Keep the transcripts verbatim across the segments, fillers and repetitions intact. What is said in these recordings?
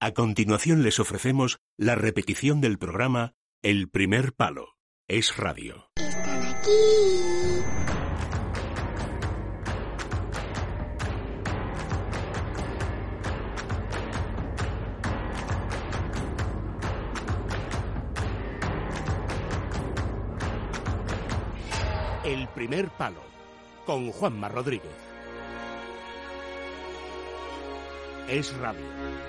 A continuación les ofrecemos la repetición del programa El Primer Palo. Es Radio. Están aquí. El Primer Palo, con Juanma Rodríguez. Es Radio.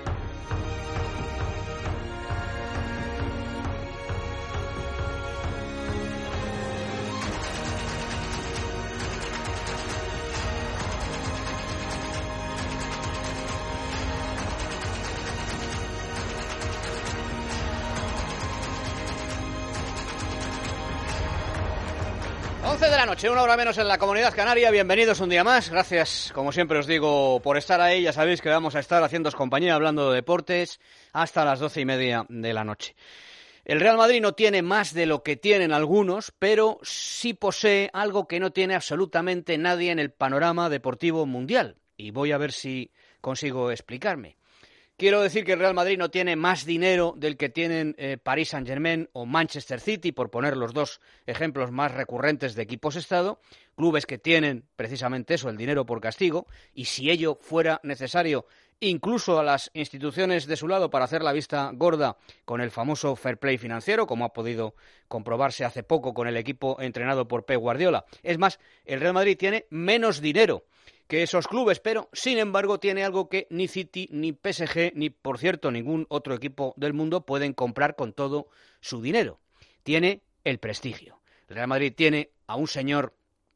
once de la noche, una hora menos en la Comunidad Canaria. Bienvenidos un día más. Gracias, como siempre os digo, por estar ahí. Ya sabéis que vamos a estar haciéndoos compañía hablando de deportes hasta las doce y media de la noche. El Real Madrid no tiene más de lo que tienen algunos, pero sí posee algo que no tiene absolutamente nadie en el panorama deportivo mundial. Y voy a ver si consigo explicarme. Quiero decir que el Real Madrid no tiene más dinero del que tienen eh, Paris Saint-Germain o Manchester City, por poner los dos ejemplos más recurrentes de equipos-estado, clubes que tienen precisamente eso, el dinero por castigo, y si ello fuera necesario, incluso a las instituciones de su lado para hacer la vista gorda con el famoso fair play financiero, como ha podido comprobarse hace poco con el equipo entrenado por Pep Guardiola. Es más, el Real Madrid tiene menos dinero que esos clubes, pero sin embargo tiene algo que ni City, ni P S G, ni por cierto ningún otro equipo del mundo pueden comprar con todo su dinero. Tiene el prestigio. El Real Madrid tiene a un señor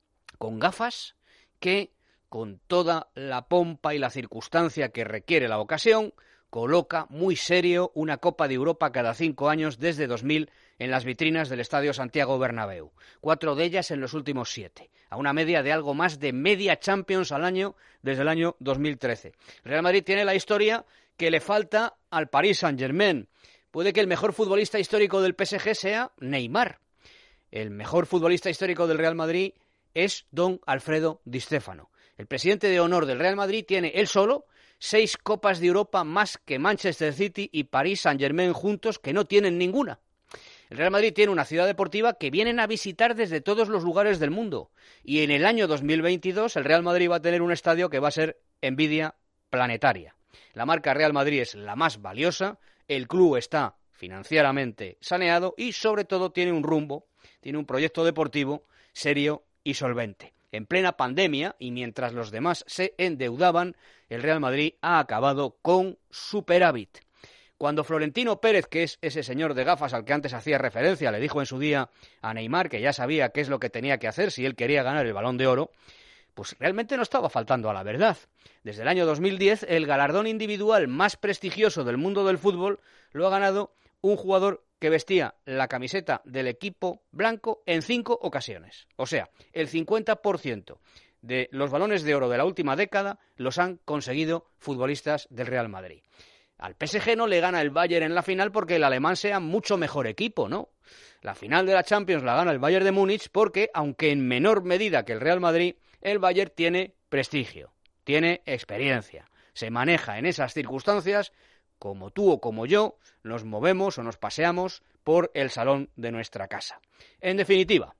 con gafas que, con toda la pompa y la circunstancia que requiere la ocasión, coloca muy serio una Copa de Europa cada cinco años desde dos mil en las vitrinas del Estadio Santiago Bernabéu. Cuatro de ellas en los últimos siete, a una media de algo más de media Champions al año desde el año dos mil trece. El Real Madrid tiene la historia que le falta al Paris Saint-Germain. Puede que el mejor futbolista histórico del P S G sea Neymar. El mejor futbolista histórico del Real Madrid es don Alfredo Di Stéfano. El presidente de honor del Real Madrid tiene él solo seis Copas de Europa más que Manchester City y Paris Saint-Germain juntos, que no tienen ninguna. El Real Madrid tiene una ciudad deportiva que vienen a visitar desde todos los lugares del mundo. Y en el año dos mil veintidós el Real Madrid va a tener un estadio que va a ser envidia planetaria. La marca Real Madrid es la más valiosa, el club está financieramente saneado y sobre todo tiene un rumbo, tiene un proyecto deportivo serio y solvente. En plena pandemia, y mientras los demás se endeudaban, el Real Madrid ha acabado con superávit. Cuando Florentino Pérez, que es ese señor de gafas al que antes hacía referencia, le dijo en su día a Neymar que ya sabía qué es lo que tenía que hacer si él quería ganar el Balón de Oro, pues realmente no estaba faltando a la verdad. Desde el año dos mil diez, el galardón individual más prestigioso del mundo del fútbol lo ha ganado un jugador que vestía la camiseta del equipo blanco en cinco ocasiones. O sea, el cincuenta por ciento de los balones de oro de la última década los han conseguido futbolistas del Real Madrid. Al P S G no le gana el Bayern en la final porque el alemán sea mucho mejor equipo, ¿no? La final de la Champions la gana el Bayern de Múnich porque, aunque en menor medida que el Real Madrid, el Bayern tiene prestigio, tiene experiencia, se maneja en esas circunstancias como tú o como yo, nos movemos o nos paseamos por el salón de nuestra casa. En definitiva,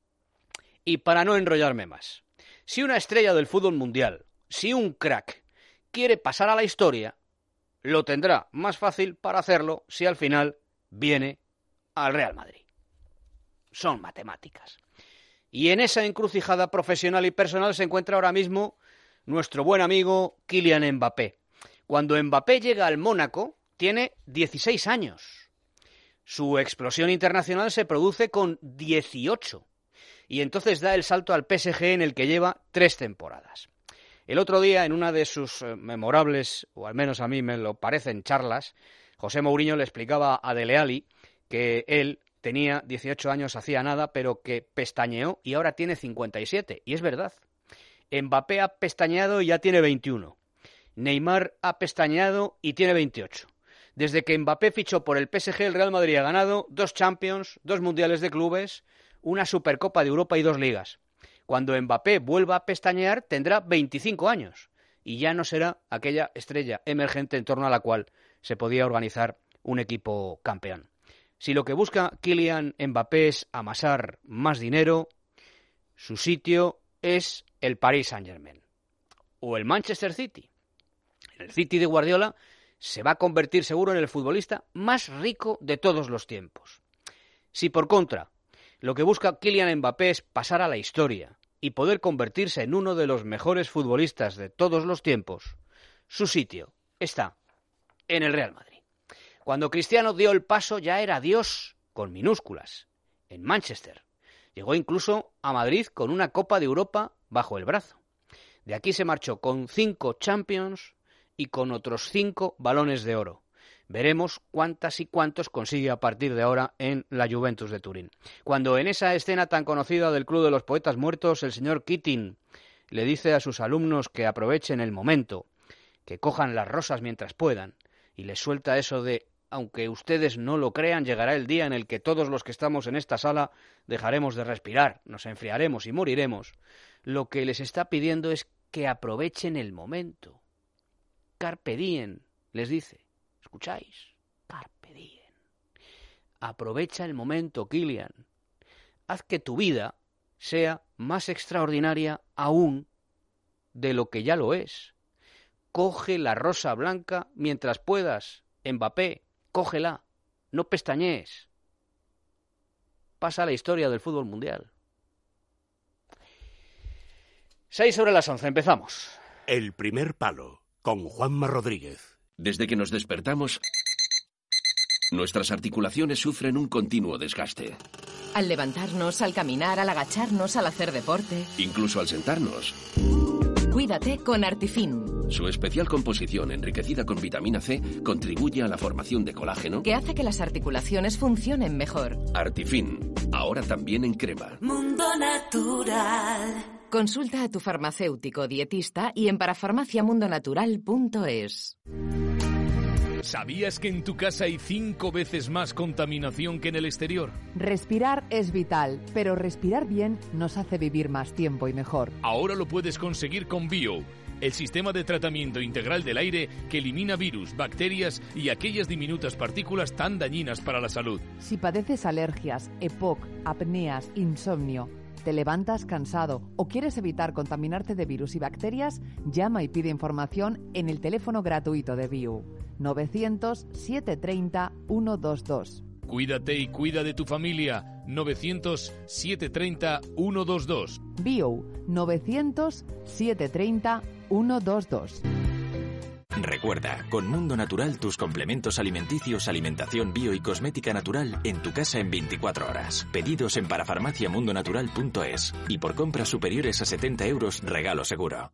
y para no enrollarme más, si una estrella del fútbol mundial, si un crack, quiere pasar a la historia, lo tendrá más fácil para hacerlo si al final viene al Real Madrid. Son matemáticas. Y en esa encrucijada profesional y personal se encuentra ahora mismo nuestro buen amigo Kylian Mbappé. Cuando Mbappé llega al Mónaco, tiene dieciséis años. Su explosión internacional se produce con dieciocho. Y entonces da el salto al P S G en el que lleva tres temporadas. El otro día, en una de sus memorables, o al menos a mí me lo parecen, charlas, José Mourinho le explicaba a Dele Alli que él tenía dieciocho años, hacía nada, pero que pestañeó y ahora tiene cincuenta y siete. Y es verdad. Mbappé ha pestañeado y ya tiene veintiuno. Neymar ha pestañeado y tiene veintiocho. Desde que Mbappé fichó por el P S G, el Real Madrid ha ganado dos Champions, dos Mundiales de Clubes, una Supercopa de Europa y dos Ligas. Cuando Mbappé vuelva a pestañear, tendrá veinticinco años y ya no será aquella estrella emergente en torno a la cual se podía organizar un equipo campeón. Si lo que busca Kylian Mbappé es amasar más dinero, su sitio es el Paris Saint-Germain o el Manchester City. El City de Guardiola se va a convertir seguro en el futbolista más rico de todos los tiempos. Si por contra, lo que busca Kylian Mbappé es pasar a la historia y poder convertirse en uno de los mejores futbolistas de todos los tiempos, su sitio está en el Real Madrid. Cuando Cristiano dio el paso ya era Dios, con minúsculas, en Manchester. Llegó incluso a Madrid con una Copa de Europa bajo el brazo. De aquí se marchó con cinco Champions y con otros cinco balones de oro. Veremos cuántas y cuántos consigue a partir de ahora en la Juventus de Turín. Cuando en esa escena tan conocida del Club de los Poetas Muertos, el señor Keating le dice a sus alumnos que aprovechen el momento, que cojan las rosas mientras puedan, y les suelta eso de aunque ustedes no lo crean, llegará el día en el que todos los que estamos en esta sala dejaremos de respirar, nos enfriaremos y moriremos. Lo que les está pidiendo es que aprovechen el momento. Carpe diem, les dice. ¿Escucháis? Carpe diem. Aprovecha el momento, Kylian. Haz que tu vida sea más extraordinaria aún de lo que ya lo es. Coge la rosa blanca mientras puedas, Mbappé. Cógela, no pestañees. Pasa a la historia del fútbol mundial. Seis sobre las once, empezamos. El primer palo, con Juanma Rodríguez. Desde que nos despertamos, nuestras articulaciones sufren un continuo desgaste. Al levantarnos, al caminar, al agacharnos, al hacer deporte. Incluso al sentarnos. Cuídate con Artifin. Su especial composición, enriquecida con vitamina C, contribuye a la formación de colágeno, que hace que las articulaciones funcionen mejor. Artifin, ahora también en crema. Mundo Natural. Consulta a tu farmacéutico dietista y en parafarmacia mundo natural punto es. ¿Sabías que en tu casa hay cinco veces más contaminación que en el exterior? Respirar es vital, pero respirar bien nos hace vivir más tiempo y mejor. Ahora lo puedes conseguir con Bio, el sistema de tratamiento integral del aire que elimina virus, bacterias y aquellas diminutas partículas tan dañinas para la salud. Si padeces alergias, E P O C, apneas, insomnio, te levantas cansado o quieres evitar contaminarte de virus y bacterias, llama y pide información en el teléfono gratuito de Bio, novecientos, setecientos treinta, ciento veintidós. Cuídate y cuida de tu familia, novecientos, setecientos treinta, ciento veintidós. Bio, novecientos, setecientos treinta, ciento veintidós. Recuerda, con Mundo Natural tus complementos alimenticios, alimentación bio y cosmética natural en tu casa en veinticuatro horas. Pedidos en parafarmacia mundo natural punto es y por compras superiores a setenta euros, regalo seguro.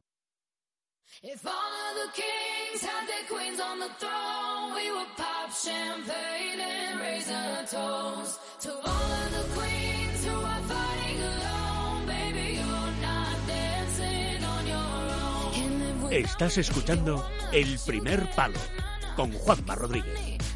Estás escuchando El Primer Palo, con Juanma Rodríguez.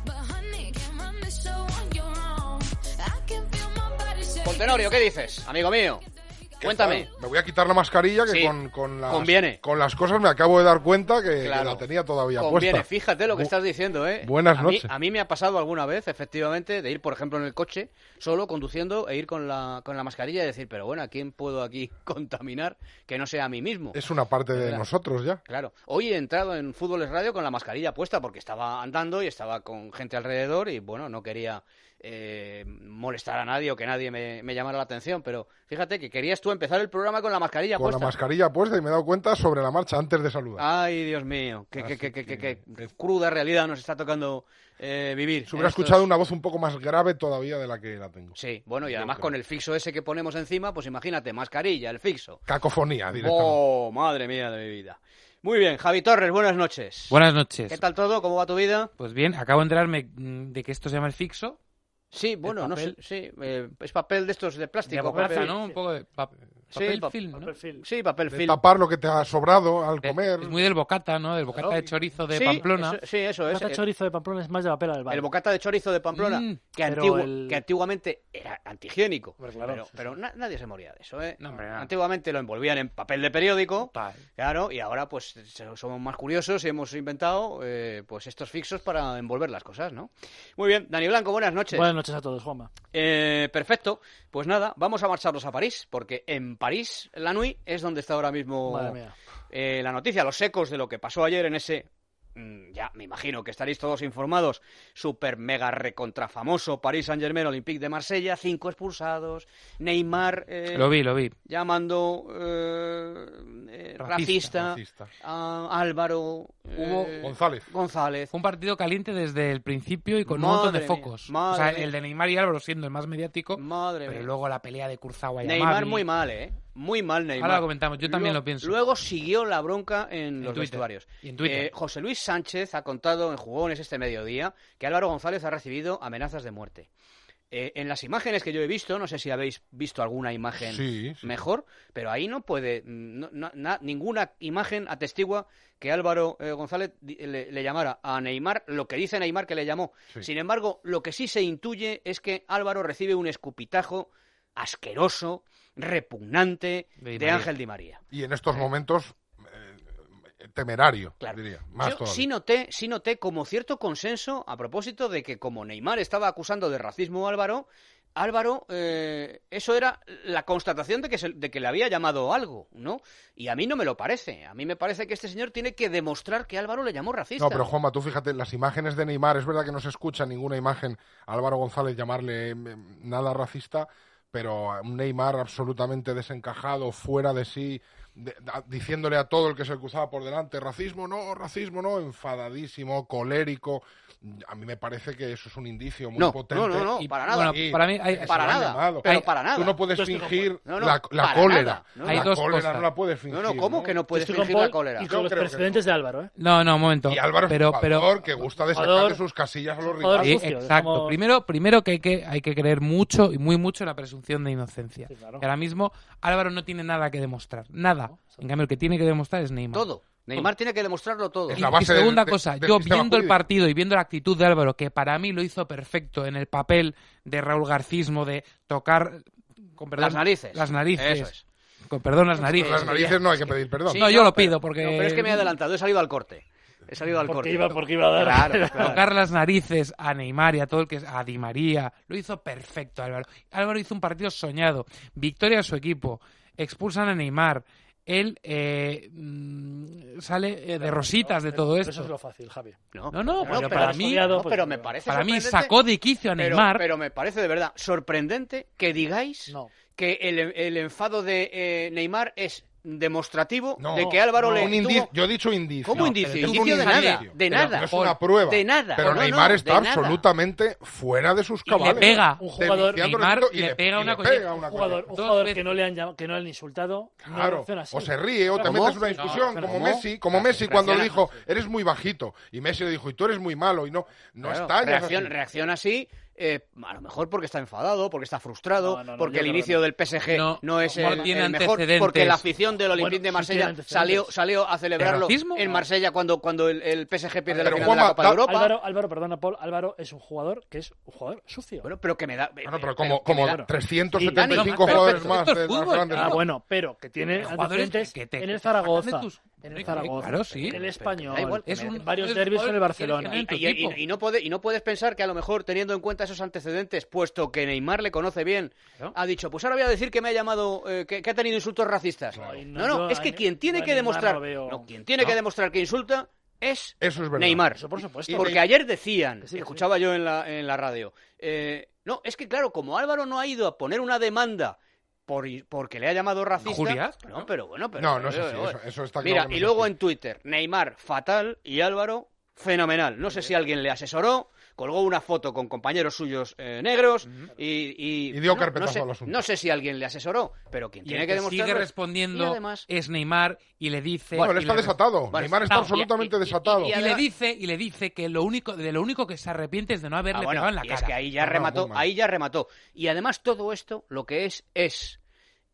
Tenorio, ¿qué dices, amigo mío? Cuéntame. Me voy a quitar la mascarilla que Sí, con, con, las, conviene. con las cosas me acabo de dar cuenta que, Claro. que la tenía todavía Conviene, puesta. fíjate lo que Bu- estás diciendo, ¿eh? Buenas a mí, noches. a mí me ha pasado alguna vez, efectivamente, de ir, por ejemplo, en el coche, solo conduciendo e ir con la, con la mascarilla y decir, pero bueno, ¿a quién puedo aquí contaminar que no sea a mí mismo? Es una parte de ¿Verdad? nosotros ya. Claro. Hoy he entrado en Fútbol es Radio con la mascarilla puesta porque estaba andando y estaba con gente alrededor y, bueno, no quería eh, molestar a nadie o que nadie me, me llamara la atención, pero fíjate que querías tú empezar el programa con la mascarilla Con puesta. la mascarilla puesta y me he dado cuenta sobre la marcha antes de saludar. Ay, Dios mío, qué, qué, qué, qué, qué- qué cruda realidad nos está tocando eh, vivir. Se hubiera en estos- escuchado una voz un poco más grave todavía de la que la tengo. Sí, bueno, y Yo además creo. con el fixo ese que ponemos encima, pues imagínate, mascarilla, el fixo. Cacofonía, directamente. ¡Oh, madre mía de mi vida! Muy bien, Javi Torres, buenas noches. Buenas noches. ¿Qué tal todo? ¿Cómo va tu vida? Pues bien, acabo de enterarme mm, de que esto se llama el fixo. Sí, bueno, no sé, papel? sí, eh, es papel de estos de plástico. De papel, papel- ¿no? Un poco de papel. Papel pa- film, ¿no? Papel film. Sí, papel De film. tapar lo que te ha sobrado al Es- comer. Es muy del bocata, ¿no? Del bocata Claro. de chorizo de Sí, Pamplona. eso- sí, eso es. Bocata Eh, chorizo de Pamplona es más de la pela del bar. El bocata de chorizo de Pamplona, Mm, que, pero antigua- el- que antiguamente era antihigiénico. Hombre, claro, pero sí, pero na- nadie se moría de eso, ¿eh? No, hombre, nada. Antiguamente lo envolvían en papel de periódico, Total. claro, y ahora pues se- somos más curiosos y hemos inventado eh, pues estos fixos para envolver las cosas, ¿no? Muy bien, Dani Blanco, buenas noches. Buenas noches a todos, Juanma. Eh, perfecto, pues nada, vamos a marcharnos a París, porque en París, la Nuit, es donde está ahora mismo Madre mía. eh, la noticia, los ecos de lo que pasó ayer en ese, mm, ya me imagino que estaréis todos informados, super mega recontra famoso París Saint-Germain Olympique de Marsella, cinco expulsados, Neymar eh, Lo vi, lo vi. llamando eh, eh, racista, Racista. a Álvaro Hubo- eh, González. González. Fue un partido caliente desde el principio y con un Madre montón de mía, focos. madre O sea, mía. el de Neymar y Álvaro siendo el más mediático, Madre pero mía. luego la pelea de Kurzawa y Neymar Amavi. muy mal, ¿eh? Muy mal Neymar. Ahora lo comentamos, yo también Luego- lo pienso. Luego siguió la bronca en, los Twitter. vestuarios. Y en Twitter. Eh, José Luis Sánchez ha contado en Jugones este mediodía que Álvaro González ha recibido amenazas de muerte. Eh, en las imágenes que yo he visto, no sé si habéis visto alguna imagen Sí, sí. mejor, pero ahí no puede, no- no- na- ninguna imagen atestigua que Álvaro eh, González di- le, le llamara a Neymar lo que dice Neymar que le llamó. Sí. Sin embargo, lo que sí se intuye es que Álvaro recibe un escupitajo asqueroso, repugnante De Di de María. Ángel Di María. Y en estos momentos, eh, temerario, Claro. diría. Más Yo todavía. sí noté, sí noté como cierto consenso a propósito de que como Neymar estaba acusando de racismo a Álvaro, Álvaro, eh, eso era la constatación de que, se- de que le había llamado algo, ¿no? Y a mí no me lo parece. A mí me parece que este señor tiene que demostrar que Álvaro le llamó racista. No, pero Juanma, tú fíjate, las imágenes de Neymar, es verdad que no se escucha ninguna imagen a Álvaro González llamarle eh, nada racista, pero a un Neymar absolutamente desencajado, fuera de sí, de- a- diciéndole a todo el que se le cruzaba por delante, racismo no, racismo no, enfadadísimo, colérico. A mí me parece que eso es un indicio muy No, potente. no, no, no, Y, para nada. bueno, Sí, para mí hay, eso para lo han nada, llamado. pero Hay- para nada. Tú no puedes Yo estoy con fingir Paul. No, no, la, la para cólera. nada. No, Hay la dos cólera cosas. no la puedes fingir. No, no, ¿cómo que no puedes Estoy con fingir la Paul cólera? y Yo con los creo que precedentes de Álvaro, ¿eh? No, no, un momento. Y Álvaro pero, es un pero, jugador que gusta de Jugador- sacar de sus casillas a los jugador rivales. Sí, sucio, exacto. dejamos- Primero, primero que hay que hay que creer mucho y muy mucho en la presunción de inocencia. Sí, claro. Que ahora mismo Álvaro no tiene nada que demostrar, nada. En cambio, el que tiene que demostrar es Neymar. Todo. Neymar tiene que demostrarlo todo. Es Y, la y base del- segunda de- cosa, del yo sistema viendo el jurídico. partido y viendo la actitud de Álvaro, que para mí lo hizo perfecto en el papel de Raúl Garcismo, de tocar con perdón, Las narices. las narices, Eso es. con perdón las narices. Las narices no hay que pedir perdón. Sí, no, yo lo pero- pido porque no, pero es que me he adelantado, he salido al corte. He salido al Porque corte. iba, porque iba a dar. Claro, claro. tocar las narices a Neymar y a todo el que es a Di María, lo hizo perfecto Álvaro. Álvaro hizo un partido soñado, victoria a su equipo, expulsan a Neymar, él eh, mm, sale eh, de rositas de todo Eso esto. es lo fácil, Javi. No, No, no, pero, pero para pero- mí- no, pues, pero me parece Para mí sorprendente- sacó de quicio a pero, Neymar. pero me parece de verdad sorprendente que digáis No. que el, el enfado de eh, Neymar es demostrativo No, de que Álvaro no, le un indi- tuvo... Yo he dicho indicio. ¿Cómo No, indicio? pero tuvo Indicio un de nada, indicio. de Pero nada. no es una prueba. De nada. Pero No, no, Neymar de está nada. absolutamente fuera de sus Y le cabales. pega. Un jugador- Denunciando Neymar respeto y le pega y una le cosa- pega Un una jugador, cosa. un Dos jugador veces. que no le han llamado, que no le han insultado, no Claro, reacciona así. o se ríe o te ¿Cómo? metes una No, discusión pero como ¿cómo? Messi, como Messi cuando le reacciona- dijo, eres muy bajito, y Messi le dijo, y tú eres muy malo, y no, no Claro, estallas reacciona, así. reacciona así, eh, a lo mejor porque está enfadado, porque está frustrado, No, no, no, porque yo el creo inicio que no. del P S G no, No, es no el, tiene el mejor, antecedentes. porque la afición del Olympique Bueno, de sí Marsella tiene antecedentes. salió, salió a celebrarlo racismo? en Marsella cuando, cuando el, el P S G pierde la Pero, final de Juanma, la Copa de da- Europa. Álvaro, Álvaro, perdona, Paul, Álvaro es un jugador que es un jugador sucio. Bueno, pero que me da... Bueno, pero como, que me como da- trescientos Sí, setenta y Dani, cinco pero- jugadores pero más esto es de las fútbol. grandes Ah, ligas. bueno, pero que tiene Jugadores antecedentes que te- en que el te sacan de Zaragoza, tus- en el Zaragoza, Claro, sí. en el Español, Da igual, Es me- un- varios es derbis en el jugador que Barcelona. tienes que Y, ganar en tu y- equipo. y no puede, y no puedes pensar que a lo mejor teniendo en cuenta esos antecedentes, puesto que Neymar le conoce bien, Claro. ha dicho, pues ahora voy a decir que me ha llamado, eh, que, que ha tenido insultos racistas. Ay, No, no, yo es a que Ne- quien tiene yo a que Neymar demostrar, lo veo- no, quien tiene que demostrar que insulta es Eso es verdad. Neymar. Eso por supuesto. Porque ayer decían, Que sí, que escuchaba yo en la, en la radio, eh, no, es que claro, como Álvaro no ha ido a poner una demanda por, porque le ha llamado racista... ¿Injurias? No, pero bueno, pero... No, no es pero, así, pero, eso, eso está claro. Mira, que no y es luego así. en Twitter, Neymar fatal y Álvaro fenomenal. No sé si alguien le asesoró, colgó una foto con compañeros suyos eh, negros y, y, Y dio no, carpetazo no sé, al asunto. no sé si alguien le asesoró, pero quien Y tiene el que que demostrarlo sigue es- respondiendo y además- es Neymar y le dice... Bueno, él y está le- desatado. Bueno, Neymar está no, absolutamente y- y- desatado. y- Y le además- dice y le dice que lo único de lo único que se arrepiente es de no haberle Ah, bueno, pegado en la y cara. es que ahí ya Ah, no, remató, muy mal. ahí ya remató. Y además todo esto lo que es es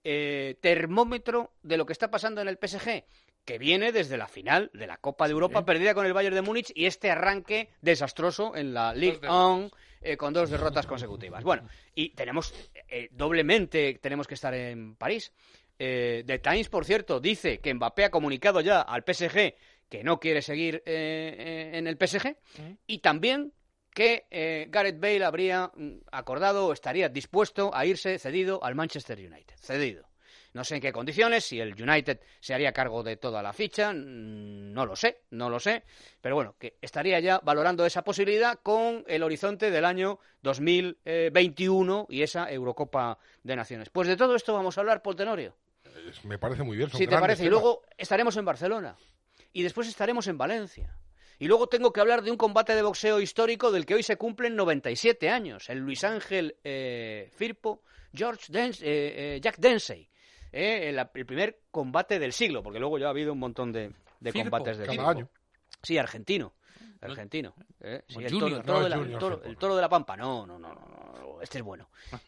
eh, termómetro de lo que está pasando en el P S G, que viene desde la final de la Copa de Europa, sí, perdida con el Bayern de Múnich, y este arranque desastroso en la Ligue uno, eh, con dos derrotas consecutivas. Bueno, y tenemos, eh, doblemente tenemos que estar en París. Eh, The Times, por cierto, dice que Mbappé ha comunicado ya al P S G que no quiere seguir eh, eh, en el P S G, ¿sí? Y también que eh, Gareth Bale habría acordado o estaría dispuesto a irse cedido al Manchester United. Cedido. No sé en qué condiciones, si el United se haría cargo de toda la ficha, no lo sé, no lo sé, pero bueno, que estaría ya valorando esa posibilidad con el horizonte del año dos mil veintiuno y esa Eurocopa de Naciones. Pues de todo esto vamos a hablar, Paul Tenorio. Me parece muy bien. Son si te parece, temas. Y luego estaremos en Barcelona, y después estaremos en Valencia. Y luego tengo que hablar de un combate de boxeo histórico del que hoy se cumplen noventa y siete años, el Luis Ángel eh, Firpo, George Dens, eh, eh, Jack Dempsey. Eh, el, el primer combate del siglo, porque luego ya ha habido un montón de, de Firpo, combates del cada siglo. año. Sí, argentino. Argentino. Eh, sí, el, toro, el, toro no, de la, el, toro, el toro de la Pampa. No, no, no, no, no, este es bueno.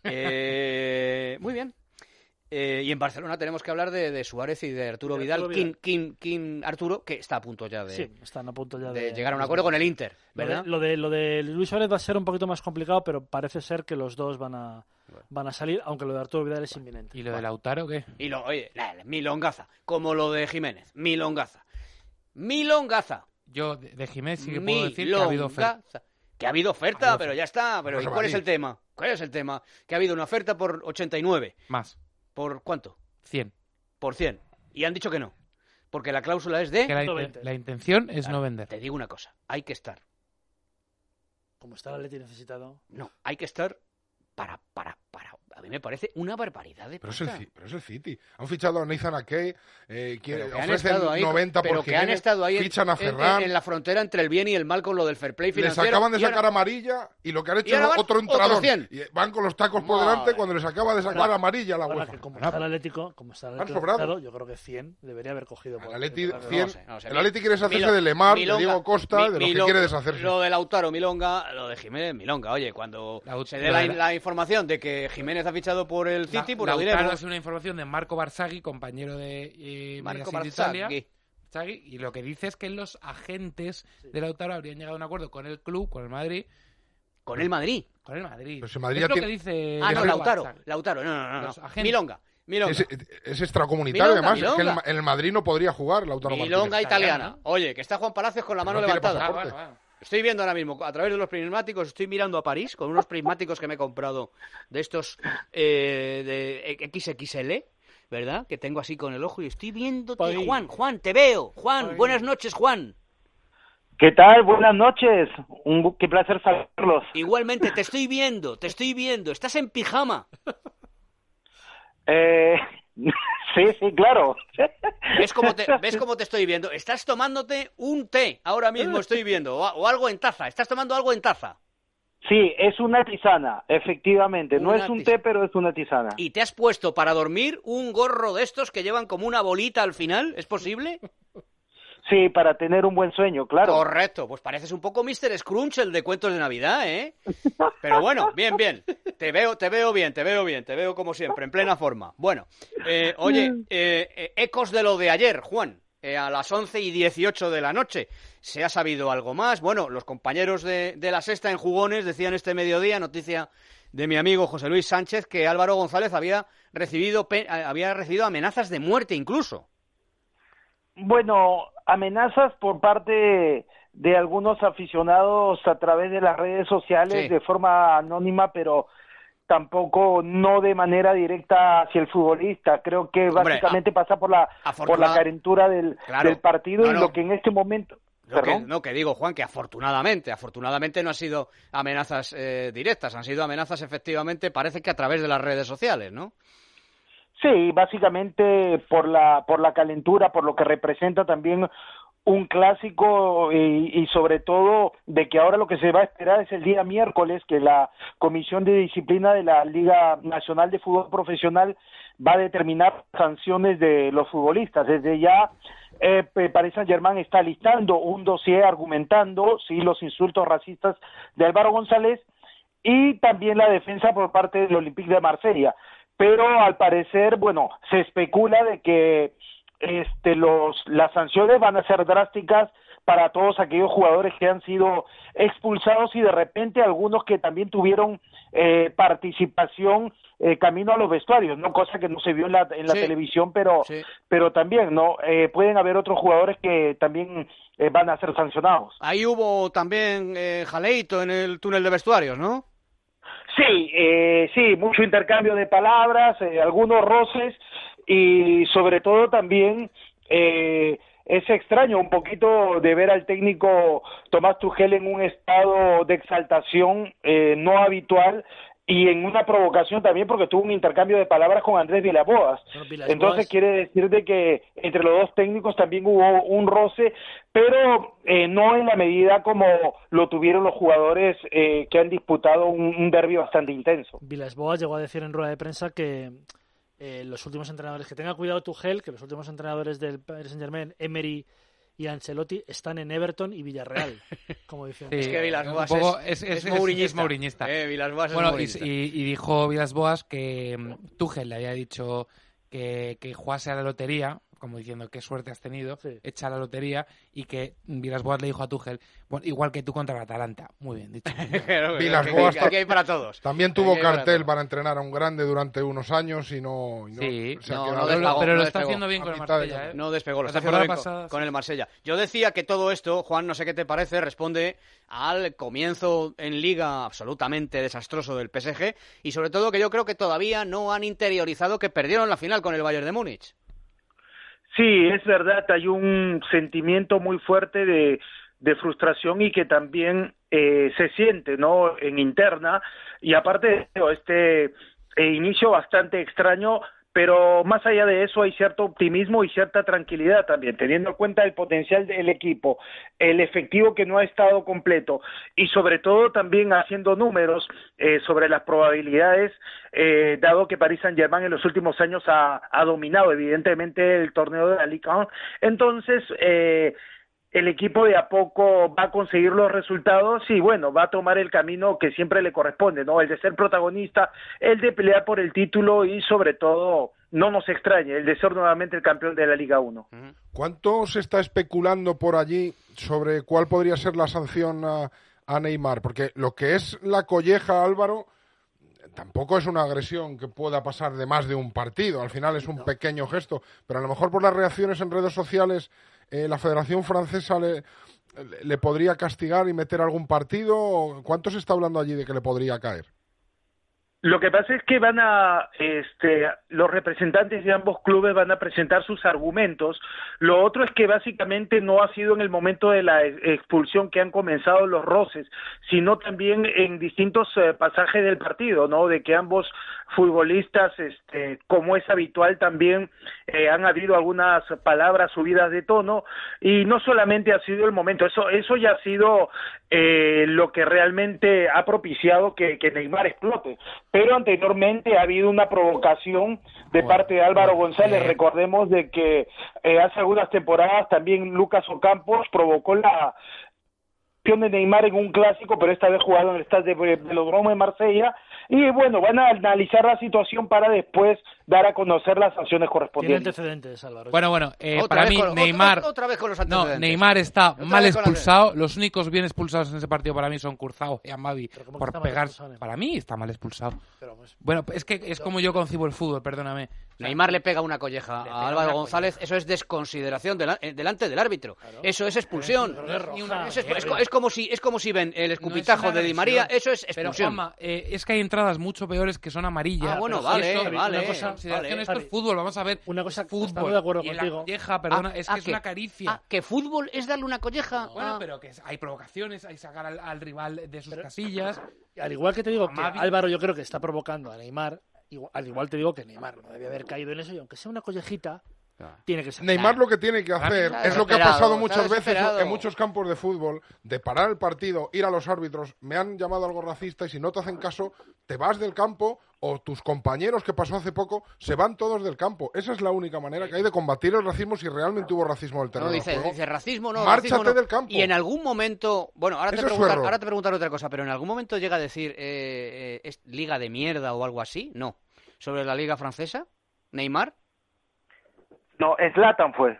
Eh, muy bien. Eh, y en Barcelona tenemos que hablar de, de Suárez y de Arturo de Vidal, Arturo Vidal. King, King, King Arturo, que está a punto ya de, sí, están a punto ya de, de llegar a un acuerdo con el Inter, ¿verdad? Lo de, lo de Luis Suárez va a ser un poquito más complicado, pero parece ser que los dos van a van a salir, aunque lo de Arturo Vidal es inminente. ¿Y lo de Lautaro qué? Y lo, oye, la, la, milongaza, como lo de Jiménez, milongaza. Milongaza. Yo de, de Jiménez sí que puedo decir que ha habido oferta. Que ha habido oferta, ha habido pero ya está. Pero ¿y cuál es el tema? ¿Cuál es el tema? Que ha habido una oferta por ochenta y nueve. Más. ¿Por cuánto? cien. Por cien. Y han dicho que no. Porque la cláusula es de... Que la, in la intención es claro, no vender. Te digo una cosa. Hay que estar. Como está el Atleti necesitado. No, hay que estar para, para, para... A mí me parece una barbaridad de pero es, el, pero es el City. Han fichado a Nathan Ake, eh, que ofrecen ahí, noventa por pero que han estado ahí fichan a en, Ferran. En, en la frontera entre el bien y el mal con lo del fair play financiero. Les acaban de sacar ahora... amarilla y lo que han hecho es otro entradón. Y van con los tacos por delante Madre. Cuando les acaba de sacar ahora, amarilla la UEFA. Como está el Atlético, como está el Atlético, yo creo que cien debería haber cogido. Por el Atlético cien, no sé, no sé. el Atlético quiere deshacerse Milonga, de Lemar, Milonga, de Diego Costa, mi, de los Milonga, que quiere deshacerse. Lo de Lautaro, Milonga, lo de Jiménez, Milonga. Oye, cuando la, se dé la, la, la información de que Jiménez ha fichado por el City, la, Lautaro es una información de Marco Barzaghi, compañero de eh, Marco de Italia, y lo que dice es que los agentes sí. de Lautaro habrían llegado a un acuerdo con el club, con el Madrid. ¿Con el Madrid? Con el Madrid. Pues el Madrid es lo tiene... que dice... Ah, no, Marco Lautaro. Barzaghi. Lautaro, no, no, no. no. Milonga. Milonga. Es, es extracomunitario, Milonga, además. Milonga. Es que el, en el Madrid no podría jugar Lautaro Milonga Martínez. italiana. ¿no? Oye, que está Juan Palacios con la mano no levantada. Ah, bueno, bueno. Estoy viendo ahora mismo, a través de los prismáticos, estoy mirando a París con unos prismáticos que me he comprado de estos eh, de equis equis ele, ¿verdad? Que tengo así con el ojo y estoy viéndote, Juan. Juan, te veo. Juan, Ay. Buenas noches, Juan. ¿Qué tal? Buenas noches. Un, qué placer saludarlos. Igualmente, te estoy viendo, te estoy viendo. ¿Estás en pijama? Eh... Sí, sí, claro. ¿Ves cómo, te, ¿Ves cómo te estoy viendo? Estás tomándote un té, ahora mismo estoy viendo, o, o algo en taza. ¿Estás tomando algo en taza? Sí, es una tisana, efectivamente. Una no es un tisana. té, pero es una tisana. ¿Y te has puesto para dormir un gorro de estos que llevan como una bolita al final? ¿Es posible? Sí, para tener un buen sueño, claro. Correcto, pues pareces un poco mister Scrunch, el de cuentos de Navidad, ¿eh? Pero bueno, bien, bien. Te veo, te veo bien, te veo bien, te veo como siempre, en plena forma. Bueno, eh, oye, eh, eh, ecos de lo de ayer, Juan, eh, a las once y dieciocho de la noche. ¿Se ha sabido algo más? Bueno, los compañeros de, de La Sexta en Jugones decían este mediodía, noticia de mi amigo José Luis Sánchez, que Álvaro González había recibido, había recibido amenazas de muerte incluso. Bueno, amenazas por parte de algunos aficionados a través de las redes sociales, sí, de forma anónima, pero tampoco no de manera directa hacia el futbolista. Creo que Hombre, básicamente a, pasa por la por la calentura del, claro, del partido no, no. y lo que en este momento... No que, no, que digo, Juan, que afortunadamente, afortunadamente no han sido amenazas eh, directas, han sido amenazas efectivamente, parece que a través de las redes sociales, ¿no? Sí, básicamente por la por la calentura, por lo que representa también un clásico y, y sobre todo de que ahora lo que se va a esperar es el día miércoles que la Comisión de Disciplina de la Liga Nacional de Fútbol Profesional va a determinar sanciones de los futbolistas. Desde ya eh, Paris Saint-Germain está listando un dossier argumentando sí los insultos racistas de Álvaro González y también la defensa por parte del Olympique de Marsella. pero al parecer, bueno, se especula de que este los las sanciones van a ser drásticas para todos aquellos jugadores que han sido expulsados y de repente algunos que también tuvieron eh, participación eh, camino a los vestuarios, no cosa que no se vio en la en la sí. televisión, pero sí. pero también no eh, pueden haber otros jugadores que también eh, van a ser sancionados. Ahí hubo también eh, jaleito en el túnel de vestuarios, ¿no? Sí, eh, sí, mucho intercambio de palabras, eh, algunos roces y sobre todo también eh, es extraño un poquito de ver al técnico Tomás Tuchel en un estado de exaltación eh, no habitual y en una provocación también porque tuvo un intercambio de palabras con Andrés Villas-Boas. No, Villas-Boas. Entonces quiere decir de que entre los dos técnicos también hubo un roce, pero eh, no en la medida como lo tuvieron los jugadores eh, que han disputado un, un derbi bastante intenso. Villas-Boas llegó a decir en rueda de prensa que eh, los últimos entrenadores, que tenga cuidado Tuchel, que los últimos entrenadores del Paris Saint-Germain, Emery y Ancelotti, están en Everton y Villarreal, como diciendo. Sí, es que Villas-Boas es, es, es, es, mourinista. Es mourinista. Eh, Villas-Boas bueno, es mourinista. Y, y dijo Villas-Boas que Tuchel le había dicho que, que jugase a la lotería, como diciendo qué suerte has tenido, sí. echa la lotería, y que Villas-Boas le dijo a Tuchel, bueno, igual que tú contra el Atalanta. Muy bien dicho. Villas-Boas aquí hay para todos. También tuvo cartel para, para entrenar a un grande durante unos años y no... Y no sí, se no, ha no despegó, pero no lo está haciendo bien con el Marsella. ¿eh? No despegó, lo está haciendo bien pasada, con, con el Marsella. Yo decía que todo esto, Juan, no sé qué te parece, responde al comienzo en Liga absolutamente desastroso del P S G y sobre todo que yo creo que todavía no han interiorizado que perdieron la final con el Bayern de Múnich. Sí, es verdad, hay un sentimiento muy fuerte de, de frustración y que también eh, se siente, ¿no?, en interna, y aparte de este eh, inicio bastante extraño, pero más allá de eso hay cierto optimismo y cierta tranquilidad también, teniendo en cuenta el potencial del equipo, el efectivo que no ha estado completo y sobre todo también haciendo números eh, sobre las probabilidades, eh, dado que Paris Saint-Germain en los últimos años ha, ha dominado evidentemente el torneo de la Ligue uno, entonces eh, el equipo de a poco va a conseguir los resultados y bueno, va a tomar el camino que siempre le corresponde, ¿no? El de ser protagonista, el de pelear por el título y sobre todo, no nos extrañe, el de ser nuevamente el campeón de la Liga uno. ¿Cuánto se está especulando por allí sobre cuál podría ser la sanción a, a Neymar? Porque lo que es la colleja, Álvaro, tampoco es una agresión que pueda pasar de más de un partido, al final es un no. pequeño gesto, pero a lo mejor por las reacciones en redes sociales eh, la Federación Francesa le, le podría castigar y meter algún partido. ¿Cuánto se está hablando allí de que le podría caer? Lo que pasa es que van a, este, los representantes de ambos clubes van a presentar sus argumentos. Lo otro es que básicamente no ha sido en el momento de la expulsión que han comenzado los roces, sino también en distintos eh, pasajes del partido, ¿no? De que ambos futbolistas, este, como es habitual también, eh, han habido algunas palabras subidas de tono y no solamente ha sido el momento, eso, eso ya ha sido eh, lo que realmente ha propiciado que, que Neymar explote. Pero anteriormente ha habido una provocación de bueno, parte de Álvaro bueno, González. Eh... Recordemos de que eh, hace algunas temporadas también Lucas Ocampos provocó la de Neymar en un clásico, pero esta vez jugado en el Stade de Velodrome de Marsella. Y bueno, van a analizar la situación para después dar a conocer las sanciones correspondientes. Tiene antecedentes, Álvaro. Bueno, bueno, eh, para mí con, Neymar... Otra, otra vez con los antecedentes. No, Neymar está otra mal expulsado. Los únicos bien expulsados en ese partido para mí son Curzao y Amavi por pegar. Para mí está mal expulsado. Pero, pues, bueno, es que es como yo concibo el fútbol, perdóname. O sea, Neymar le pega una colleja a Álvaro González, colleja. Eso es desconsideración del, eh, delante del árbitro. Claro. Eso es expulsión. Es, roja, es, es, es, es, como si, es como si ven el escupitajo no de Di María, eso es expulsión. Pero, Juanma, eh, es que hay entradas mucho peores que son amarillas. Ah, bueno, vale, eso, vale. Una cosa, vale, esto es fútbol, vamos a ver. Una cosa, fútbol. de acuerdo y contigo. La colleja, perdona, ah, es ah, que es una caricia. Ah, que fútbol es darle una colleja. Bueno, ah. pero que hay provocaciones, hay sacar al, al rival de sus pero, casillas. Al igual que te digo Amavi. que Álvaro yo creo que está provocando a Neymar, igual, al igual te digo que Neymar no debe haber caído en eso y aunque sea una collejita, claro. Tiene que ser. Neymar lo que tiene que hacer claro, es lo que ha pasado muchas veces en muchos campos de fútbol, de parar el partido, ir a los árbitros, me han llamado algo racista y si no te hacen caso, te vas del campo o tus compañeros, que pasó hace poco, se van todos del campo. Esa es la única manera que hay de combatir el racismo si realmente hubo racismo en el terreno. No, dice, dice racismo no. Márchate racismo no. del campo. Y en algún momento, bueno, ahora te, preguntar, ahora te preguntaré otra cosa, pero en algún momento llega a decir, eh, eh, ¿es liga de mierda o algo así? No. O sobre la liga francesa? ¿Neymar? No, Zlatan fue.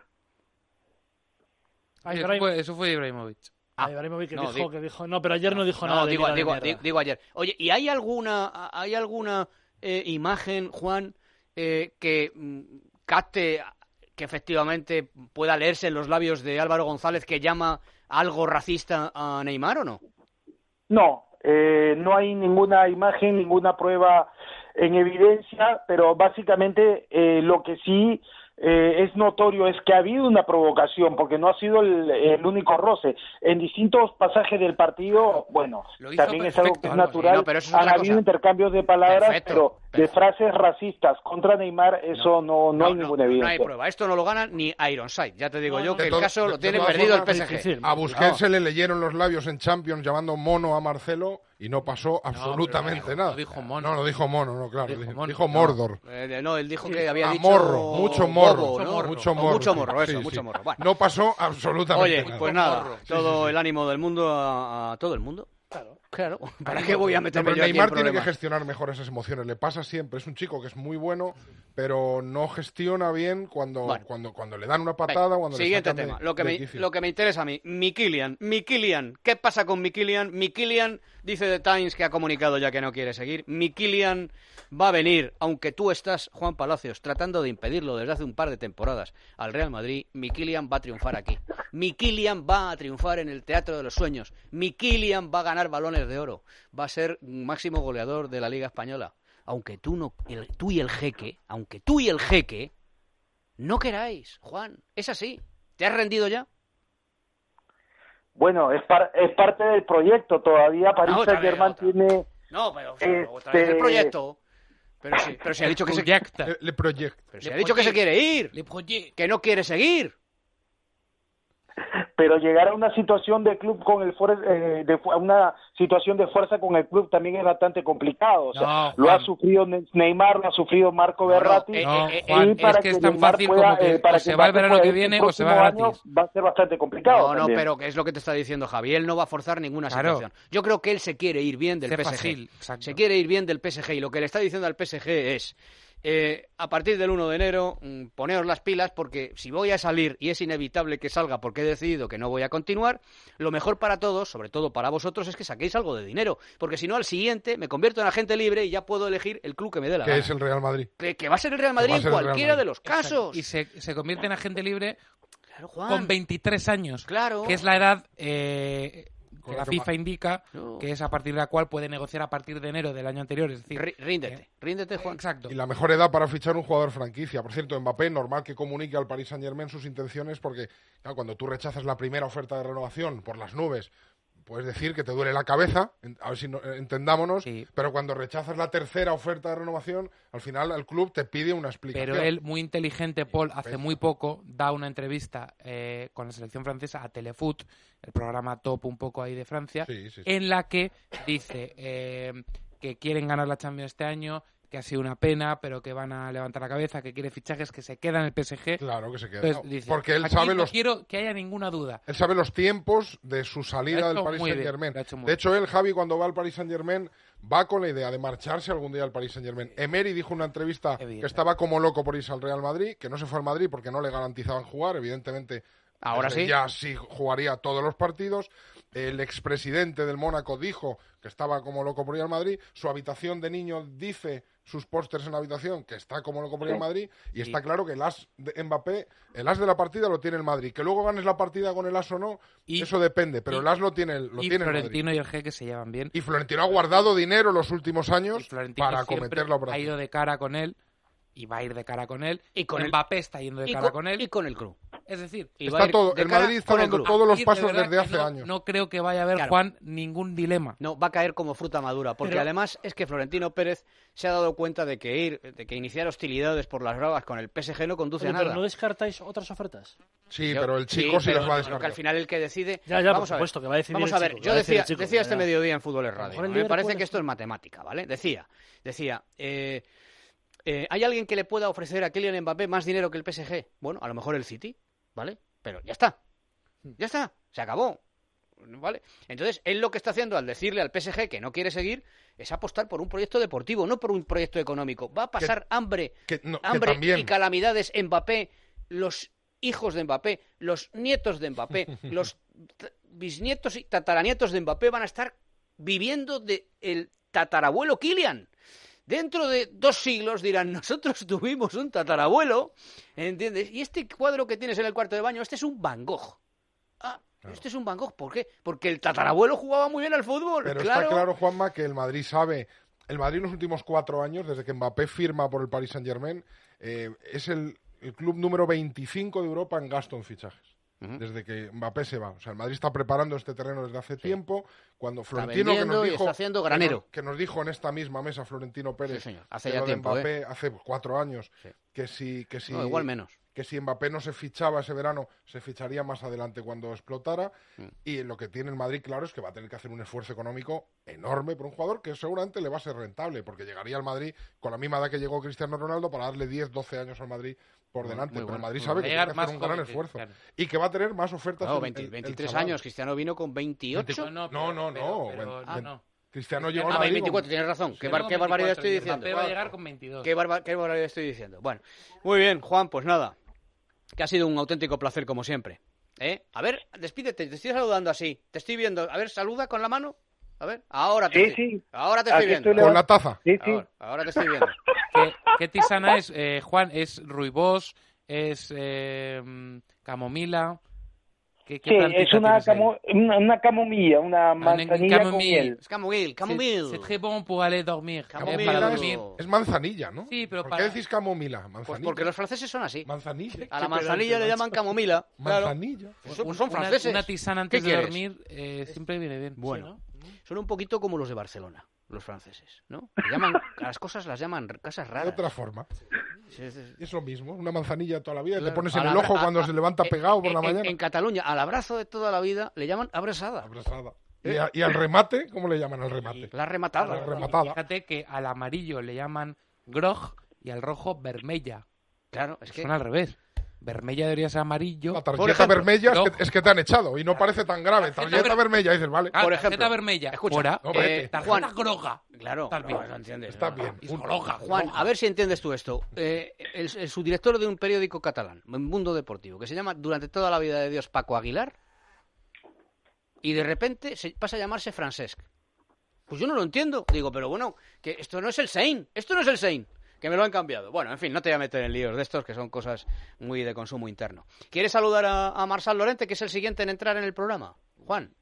Ay, Eso Ibrahim- fue, eso fue Ibrahimovic. Ah, Ibrahimovic que no, dijo, digo- que dijo, no, pero ayer no, dijo No, nada. de digo, liga de digo, mierda. digo, digo ayer. Oye, ¿y hay alguna, hay alguna eh, imagen, Juan, eh, que mm, capte, que efectivamente pueda leerse en los labios de Álvaro González que llama algo racista a Neymar o no? No, eh, no hay ninguna imagen, ninguna prueba en evidencia, pero básicamente eh, lo que sí eh, es notorio es que ha habido una provocación, porque no ha sido el, el único roce. En distintos pasajes del partido, bueno, Lo hizo también es algo que es perfecto, natural, sí, no, pero eso es han otra habido cosa. intercambios de palabras, Perfecto, pero de frases racistas contra Neymar, eso no, no, hay ninguna No evidencia. hay prueba. Esto no lo gana ni Ironside. Ya te digo No, yo no, que de el todo- caso de- lo de tiene todas perdido el formas, P S G. difícil. A Busquets No. se le leyeron los labios en Champions llamando mono a Marcelo y no pasó absolutamente pero no nada. dijo- no dijo mono. No, no dijo mono, no, claro. Dijo Dijo, mono. dijo No. Mordor. Eh, no, él dijo que había A dicho... morro, mucho morro. bobo, ¿no? Mucho O morro. mucho morro, sí, eso, sí. mucho morro. Bueno. No pasó absolutamente Oye, nada. pues nada, morro. todo el ánimo del mundo a, a todo el mundo. Claro. Claro, ¿para qué voy a No, meterme pero yo aquí en Neymar tiene que problemas? gestionar mejor esas emociones. Le pasa siempre. Es un chico que es muy bueno, pero no gestiona bien cuando, Bueno. cuando, cuando le dan una patada. Venga, Cuando le siguiente sacan de- tema. Lo que, de me, quicio. lo que me interesa a mí. Mikilian. Mikilian. ¿Qué pasa con Mikilian? Mikilian dice The Times que ha comunicado ya que no quiere seguir. Mikilian va a venir, aunque tú estás, Juan Palacios, tratando de impedirlo desde hace un par de temporadas al Real Madrid. Mikilian va a triunfar aquí. Mikilian va a triunfar en el Teatro de los Sueños. Mikilian va a ganar balones de oro. Va a ser máximo goleador de la Liga Española. Aunque tú, no, el, tú y el jeque, aunque tú y el jeque no queráis, Juan. Es así. ¿Te has rendido ya? Bueno, es, par- es parte del proyecto. Todavía París Ah, otra vez, Saint-Germain otra. tiene... No, pero Este- otra vez el proyecto. Pero sí, pero si ha dicho que se, Proyecta. Le, le proyect. pero si ha dicho que se quiere ir, Le proye- que no quiere seguir. Pero llegar a una situación de club con el fuer- eh, de fu- a una situación de fuerza con el club también es bastante complicado. O sea, No, lo ha Juan. sufrido Ne- Neymar, lo ha sufrido Marco No, no, Verratti. eh, No, eh, eh, Juan, y para es que es tan Neymar fácil pueda, como que eh, para o se que va el Mbappé verano pueda que ir viene el o se va próximo gratis. año, va a ser bastante complicado. No, no, también. pero que es lo que te está diciendo Javi. Él no va a forzar ninguna Claro. situación. Yo creo que él se quiere ir bien del Sé P S G. fácil, exacto. Se quiere ir bien del P S G. Y lo que le está diciendo al P S G es... eh, a partir del uno de enero, mm, poneos las pilas porque si voy a salir y es inevitable que salga porque he decidido que no voy a continuar, lo mejor para todos, sobre todo para vosotros, es que saquéis algo de dinero. Porque si no, al siguiente me convierto en agente libre y ya puedo elegir el club que me dé la Que gana. es el Real Madrid. Que, que va a ser el Real Madrid va a en ser el Real cualquiera Madrid. de los casos. Y se, se convierte en agente libre Claro, Juan. con veintitrés años. Claro. Que es la edad eh, que Con la la que FIFA más- indica No. que es a partir de la cual puede negociar a partir de enero del año anterior. Es decir, Rí- Ríndete, eh, ríndete, Juan. exacto. Y la mejor edad para fichar un jugador franquicia. Por cierto, Mbappé, normal que comunique al Paris Saint-Germain sus intenciones porque claro, cuando tú rechazas la primera oferta de renovación por las nubes, puedes decir que te duele la cabeza, en- a ver si no- entendámonos, Sí. pero cuando rechazas la tercera oferta de renovación, al final el club te pide una explicación. Pero él, muy inteligente, Paul, hace Imbécil. muy poco da una entrevista eh, con la selección francesa a Telefoot, el programa top un poco ahí de Francia, Sí, sí, sí. en la que dice eh, que quieren ganar la Champions este año, que ha sido una pena, pero que van a levantar la cabeza, que quiere fichajes, que se queda en el P S G. Claro que se queda. Entonces, No, dice, porque él aquí sabe no los quiero que haya ninguna duda. Él sabe los tiempos de su Lo salida ha del hecho Paris muy bien, Saint-Germain. lo ha hecho muy De hecho, él, Javi, cuando va al Paris Saint-Germain, va con la idea de marcharse algún día al Paris Saint-Germain. Emery dijo en una entrevista Evidente. que estaba como loco por irse al Real Madrid, que no se fue al Madrid porque no le garantizaban jugar. Evidentemente, Ahora desde sí. ya sí jugaría todos los partidos. El expresidente del Mónaco dijo que estaba como loco por ir al Madrid. Su habitación de niño dice, sus pósters en la habitación, que está como loco por ir al Madrid. Y está claro que el as de Mbappé, el as de la partida lo tiene el Madrid. Que luego ganes la partida con el as o no, Y- eso depende. Pero y- el as lo tiene, el- lo y tiene el Madrid. Florentino y el G que se llevan bien. Y Florentino ha guardado dinero los últimos Y años Florentino para siempre acometer la ha operación. ido de cara con él y va a ir de cara con él. Y con el- Mbappé está yendo de y cara con, con él. y con el club. Es decir, Y va a Está ir todo, de el cara Madrid está con el dando club. todos los y de pasos verdad desde que hace no, años. no creo que vaya a haber, Claro. Juan, ningún dilema. No, va a caer como fruta madura, porque Pero- además es que Florentino Pérez se ha dado cuenta de que ir, de que iniciar hostilidades por las bravas con el P S G no conduce Oye, a nada. pero no descartáis otras ofertas. Sí, Yo- pero el chico sí, pero- las va a pero descartar. que al final el que decide... Ya, ya, Vamos por a ver. supuesto, que va a decidir Vamos el a ver, chico, que yo va a decidir decía, el chico, decía ya, este ya. mediodía en Fútbol es A lo Radio, mejor el me líder parece puede que esto ser. es matemática, ¿vale? Decía, decía, eh, eh, ¿hay alguien que le pueda ofrecer a Kylian Mbappé más dinero que el P S G? Bueno, a lo mejor el City, ¿vale? Pero ya está, ya está, se acabó. ¿vale? Entonces, él lo que está haciendo al decirle al P S G que no quiere seguir es apostar por un proyecto deportivo, no por un proyecto económico. Va a pasar que, hambre, que, no, hambre que y calamidades Mbappé, los hijos de Mbappé, los nietos de Mbappé, los bisnietos y tataranietos de Mbappé van a estar viviendo de el tatarabuelo Kylian. Dentro de dos siglos dirán, nosotros tuvimos un tatarabuelo, ¿entiendes? Y este cuadro que tienes en el cuarto de baño, este es un Van Gogh. Ah, claro. Este es un Van Gogh, ¿por qué? Porque el tatarabuelo jugaba muy bien al fútbol. Pero claro. está claro, Juanma, que el Madrid sabe... El Madrid en los últimos cuatro años, desde que Mbappé firma por el Paris Saint-Germain, eh, es el, el club número veinticinco de Europa en gasto en fichajes. Desde que Mbappé se va. O sea, el Madrid está preparando este terreno desde hace sí. tiempo. Cuando Florentino, que nos dijo, está haciendo granero. Que, nos, que nos dijo en esta misma mesa Florentino Pérez, sí, señor. Hace que ya lo de tiempo, Mbappé ¿eh? hace cuatro años, sí. que si, que si, no, igual menos. que si Mbappé no se fichaba ese verano, se ficharía más adelante cuando explotara. Mm. Y lo que tiene el Madrid, claro, es que va a tener que hacer un esfuerzo económico enorme por un jugador que seguramente le va a ser rentable, porque llegaría al Madrid con la misma edad que llegó Cristiano Ronaldo para darle diez, doce años al Madrid por delante. Muy, muy Pero bueno, el Madrid sabe que tiene que hacer un gran esfuerzo. Que, claro. Y que va a tener más ofertas. No, veinte, en, en, veintitrés años, Cristiano vino con veintiocho. No, no, no. no, pero, pero, ven, no. Cristiano llegó a ah, veinticuatro, tienes razón. ¿Qué, bar, ¿Qué barbaridad estoy diciendo? Mbappé va a llegar con veintidós. ¿Qué, barba, ¿Qué barbaridad estoy diciendo? Bueno, muy bien, Juan, pues nada. Que ha sido un auténtico placer, como siempre. ¿Eh? A ver, despídete, te estoy saludando así. Te estoy viendo. A ver, saluda con la mano. A ver, ahora te, sí, estoy, sí. Ahora te estoy viendo. Estoy con la taza. Sí, sí. Ahora, ahora te estoy viendo. ¿Qué, qué tisana es, eh, Juan? ¿Es ruibos? ¿Es eh, camomila? ¿Qué, qué sí, es una, camo, una, una camomilla, una manzanilla con miel. Es camomil, camomil. C'est très bon pour aller dormir. Camomila es, es manzanilla, ¿no? Sí, pero ¿Por para... qué decís camomila? ¿Manzanilla? Pues porque los franceses son así. Manzanilla. A la manzanilla le llaman camomila. Manzanilla. Claro. Son, son franceses. Una, una tisana antes de dormir eh, siempre viene bien. Bueno, sí, ¿no? Son un poquito como los de Barcelona, los franceses, ¿no? Le llaman, a las cosas las llaman casas raras. De otra forma. Sí, sí, sí. Es lo mismo, una manzanilla toda la vida, claro. te pones a en el ojo a, cuando a, se levanta pegado por en, la mañana. En, en Cataluña, al abrazo de toda la vida le llaman abrazada. Abrazada. ¿Eh? Y, a, y al remate, ¿cómo le llaman al remate? La rematada. La rematada. Fíjate que al amarillo le llaman grog y al rojo vermella. Claro, es que... Son al revés. Vermella debería ser amarillo. La tarjeta vermella es que, es que te han echado y no parece tan grave. Tarjeta, tarjeta ver... vermella, dices, vale. Ah, por ejemplo, tarjeta vermella. Escucha, Fuera. No, eh, tarjeta Juan, groga. Claro, Estás bien. No, no entiendes. Está no. bien. Un... Roja, Juan, roja. a ver si entiendes tú esto. Eh, el, el subdirector de un periódico catalán, Mundo Deportivo, que se llama durante toda la vida de Dios Paco Aguilar, y de repente se pasa a llamarse Francesc. Pues yo no lo entiendo. Digo, pero bueno, que esto no es el Sein. Esto no es el Sein. Que me lo han cambiado. Bueno, en fin, no te voy a meter en líos de estos, que son cosas muy de consumo interno. ¿Quieres saludar a, a Marçal Llorente, que es el siguiente en entrar en el programa? Juan.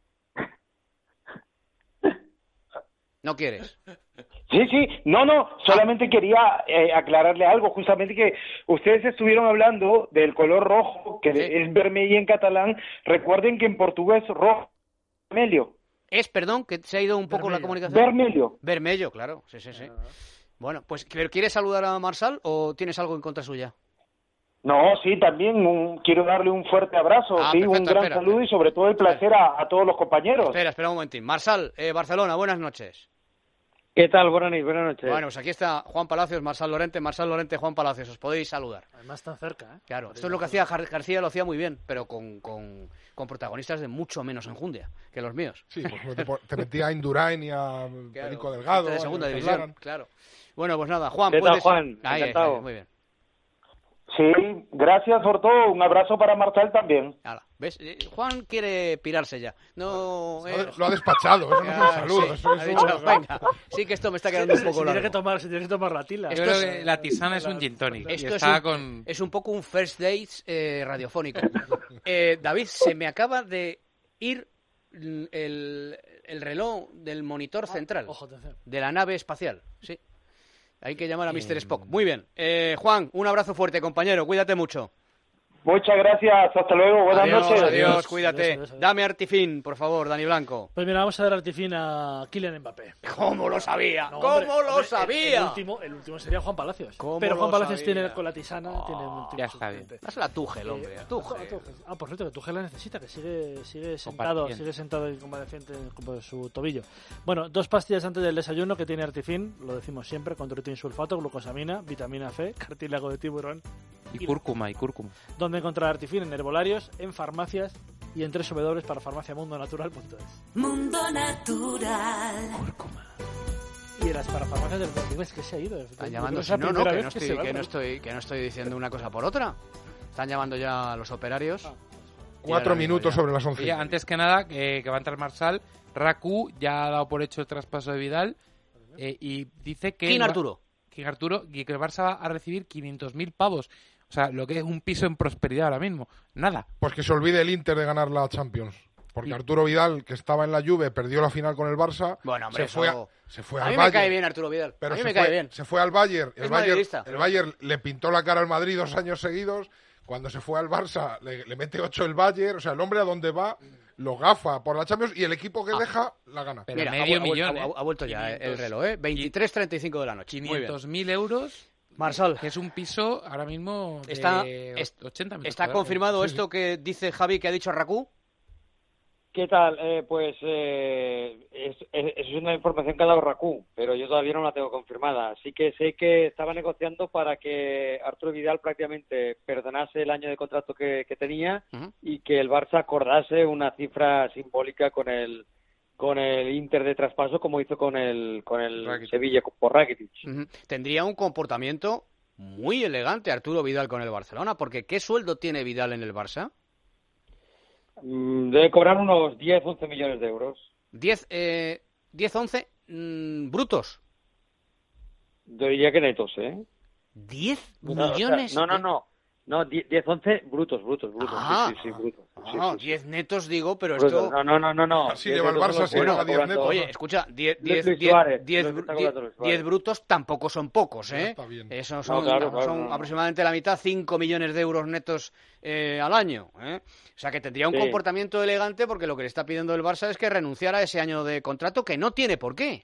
¿No quieres? Sí, sí, no, no, solamente quería eh, aclararle algo, justamente que ustedes estuvieron hablando del color rojo, que sí. es vermelho en catalán. Recuerden que en portugués rojo es vermelho. Es, perdón, que se ha ido un poco vermelho. la comunicación. Vermelho. Vermelho, claro, sí, sí, sí. Bueno, pues, ¿quieres saludar a Marçal o tienes algo en contra suya? No, sí, también un, quiero darle un fuerte abrazo, ah, sí, perfecto, un gran espera, saludo espera. y sobre todo el placer a, a todos los compañeros. Espera, espera un momentín. Marçal, eh, Barcelona, buenas noches. ¿Qué tal? Buenas noches. Buenas noches. Bueno, pues aquí está Juan Palacios, Marçal Llorente, Marçal Llorente, Juan Palacios. Os podéis saludar. Además tan cerca, ¿eh? Claro, Por esto es lo que hacía Gar García, lo hacía muy bien, pero con, con, con protagonistas de mucho menos enjundia que los míos. Sí, pues te, te metía a Indurain y a claro, Perico Delgado. De segunda división, hablaran. Claro. Bueno, pues nada, Juan, ¿Qué puedes... tal, Juan? Ahí, Encantado. ahí, muy bien. Sí, gracias por todo. Un abrazo para Marçal también. Hala, ¿ves? Juan quiere pirarse ya. No, eh... Lo ha despachado, eso no es un saludo. Sí, eso es ha dicho, un... venga, sí que esto me está quedando un poco si largo. Tiene que tomar, si tiene que tomar la tila. Yo creo que la tisana es un gin tonic. Esto y es, está un, con... es un poco un first date eh, radiofónico. eh, David, se me acaba de ir el, el reloj del monitor central Ojo, atención. de la nave espacial. Sí. Hay que llamar a mister Spock. Muy bien. Eh, Juan, un abrazo fuerte, compañero. Cuídate mucho. Muchas gracias. Hasta luego. Buenas adiós, noches. Adiós, Adiós, cuídate. adiós, adiós, adiós. Dame Artifin, por favor, Dani Blanco. Pues mira, vamos a dar Artifin a Kylian Mbappé. ¿Cómo lo sabía? No, ¿Cómo hombre, lo hombre, sabía? El, el, último, el último sería Juan Palacios. ¿Cómo Pero Juan lo Palacios sabía? tiene con la tisana, Oh, tiene un ya está bien. Dásela a Tuchel, hombre. A Tuchel. Ah, por cierto, que Tuchel la necesita, que sigue, sigue sentado, sigue sentado y convaleciente como de su tobillo. Bueno, dos pastillas antes del desayuno que tiene Artifin, lo decimos siempre, con sulfato, glucosamina, vitamina C, cartílago de tiburón. Y cúrcuma, y cúrcuma. ¿Dónde encontrar Artifin? En herbolarios, en farmacias y en doble u doble u doble u punto parafarmacia mundo natural punto es. Mundo Natural. Cúrcuma. Y en las parafarmacias del Deportivo que se ha ido. Están llamando, si no, no, que no, estoy, que, que, no estoy, que no estoy diciendo una cosa por otra. Están llamando ya a los operarios. Ah. Cuatro minutos sobre las once. Oye, antes que nada, eh, que va a entrar Marsal, Raku ya ha dado por hecho el traspaso de Vidal eh, y dice que... ¿Quién Arturo? Que Arturo, y que el Barça va a recibir quinientos mil pavos. O sea, lo que es un piso en prosperidad ahora mismo. Nada. Pues que se olvide el Inter de ganar la Champions. Porque sí. Arturo Vidal, que estaba en la Juve, perdió la final con el Barça. Bueno, hombre, se fue, eso... a, se fue a al mí Bayern. me cae bien Arturo Vidal. Pero a mí se me fue, cae bien. Se fue al Bayern. El, Bayern, el Bayern le pintó la cara al Madrid dos años seguidos. Cuando se fue al Barça, le, le mete ocho el Bayern. O sea, el hombre a donde va lo gafa por la Champions y el equipo que ah. deja la gana. Pero Mira, medio ha, millón, ha, ¿eh? ha vuelto ya quinientos, el reloj, ¿eh? veintitrés treinta y cinco de la noche. quinientos mil euros. Marsal. Que es un piso ahora mismo de está, ochenta metros. ¿Está confirmado sí, esto sí. que dice Javi, que ha dicho Raku? ¿Qué tal? Eh, pues eh, es, es, es una información que ha dado Raku, pero yo todavía no la tengo confirmada. Así que sé que estaba negociando para que Arturo Vidal prácticamente perdonase el año de contrato que, que tenía uh-huh. y que el Barça acordase una cifra simbólica con el con el Inter de traspaso, como hizo con el con el Sevilla por Rakitic. Uh-huh. Tendría un comportamiento muy elegante Arturo Vidal con el Barcelona, porque ¿qué sueldo tiene Vidal en el Barça? Debe cobrar unos diez, once millones de euros. diez, eh, diez, once mmm, brutos. Yo diría que netos, ¿eh? ¿diez no, millones? O sea, no, no, no. No, diez, once brutos, brutos, brutos. Ah, sí, sí, sí, brutos. Ah, sí, sí, diez netos digo, pero brutos. esto... No, no, no, no. no. Así lleva el Barça, si bueno, diez netos. Oye, escucha, diez brutos tampoco son pocos, ¿eh? Eso son, no, claro, claro, son no, no. aproximadamente la mitad, cinco millones de euros netos eh, al año, ¿eh? O sea, que tendría un sí. comportamiento elegante, porque lo que le está pidiendo el Barça es que renunciara a ese año de contrato, que no tiene por qué.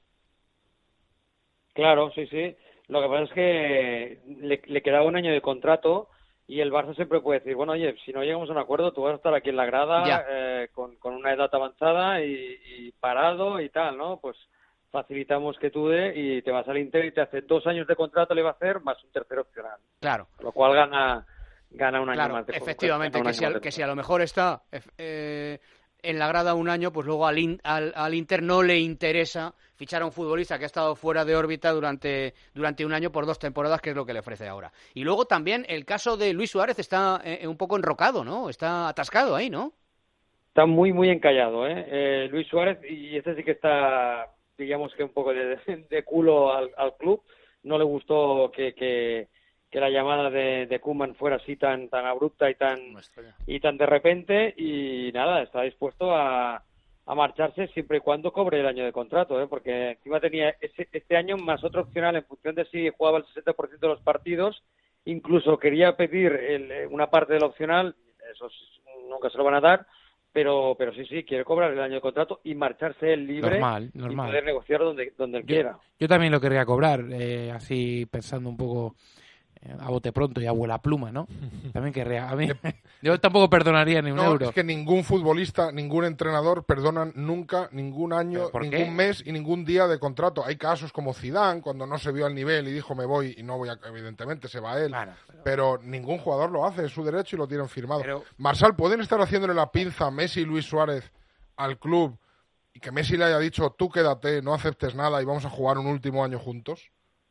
Claro, sí, sí. Lo que pasa es que le, le quedaba un año de contrato y el Barça siempre puede decir, bueno, oye, si no llegamos a un acuerdo, tú vas a estar aquí en la grada eh, con, con una edad avanzada y, y parado y tal, ¿no? Pues facilitamos que tú de y te vas al Inter y te hace dos años de contrato, le va a hacer más un tercer opcional. Claro. Lo cual gana gana un año claro, más de efectivamente, que si, a, que si a lo mejor está eh, en la grada un año, pues luego al, in, al, al Inter no le interesa fichar a un futbolista que ha estado fuera de órbita durante, durante un año por dos temporadas, que es lo que le ofrece ahora. Y luego también el caso de Luis Suárez está eh, un poco enrocado, ¿no? Está atascado ahí, ¿no? Está muy, muy encallado, ¿eh? eh Luis Suárez, y este sí que está, digamos que un poco de, de culo al, al club. No le gustó que... que que la llamada de, de Koeman fuera así tan tan abrupta y tan y tan de repente, y nada, está dispuesto a, a marcharse siempre y cuando cobre el año de contrato, ¿eh? Porque encima tenía ese, este año más otro opcional en función de si jugaba el sesenta por ciento de los partidos, incluso quería pedir el, una parte del opcional, eso nunca se lo van a dar, pero pero sí, sí, quiere cobrar el año de contrato y marcharse él libre normal, normal. y poder negociar donde, donde él yo, quiera. Yo también lo querría cobrar, eh, así pensando un poco a bote pronto y a vuela pluma, ¿no? También querría. A mí, yo tampoco perdonaría ni un no, euro. Es que ningún futbolista, ningún entrenador perdonan nunca ningún año, ningún qué? mes y ningún día de contrato. Hay casos como Zidane, cuando no se vio al nivel y dijo me voy y no voy a, evidentemente se va él. Bueno, pero... pero ningún jugador lo hace, es su derecho y lo tienen firmado. Pero... Marsal, ¿pueden estar haciéndole la pinza a Messi y Luis Suárez al club y que Messi le haya dicho tú quédate, no aceptes nada y vamos a jugar un último año juntos?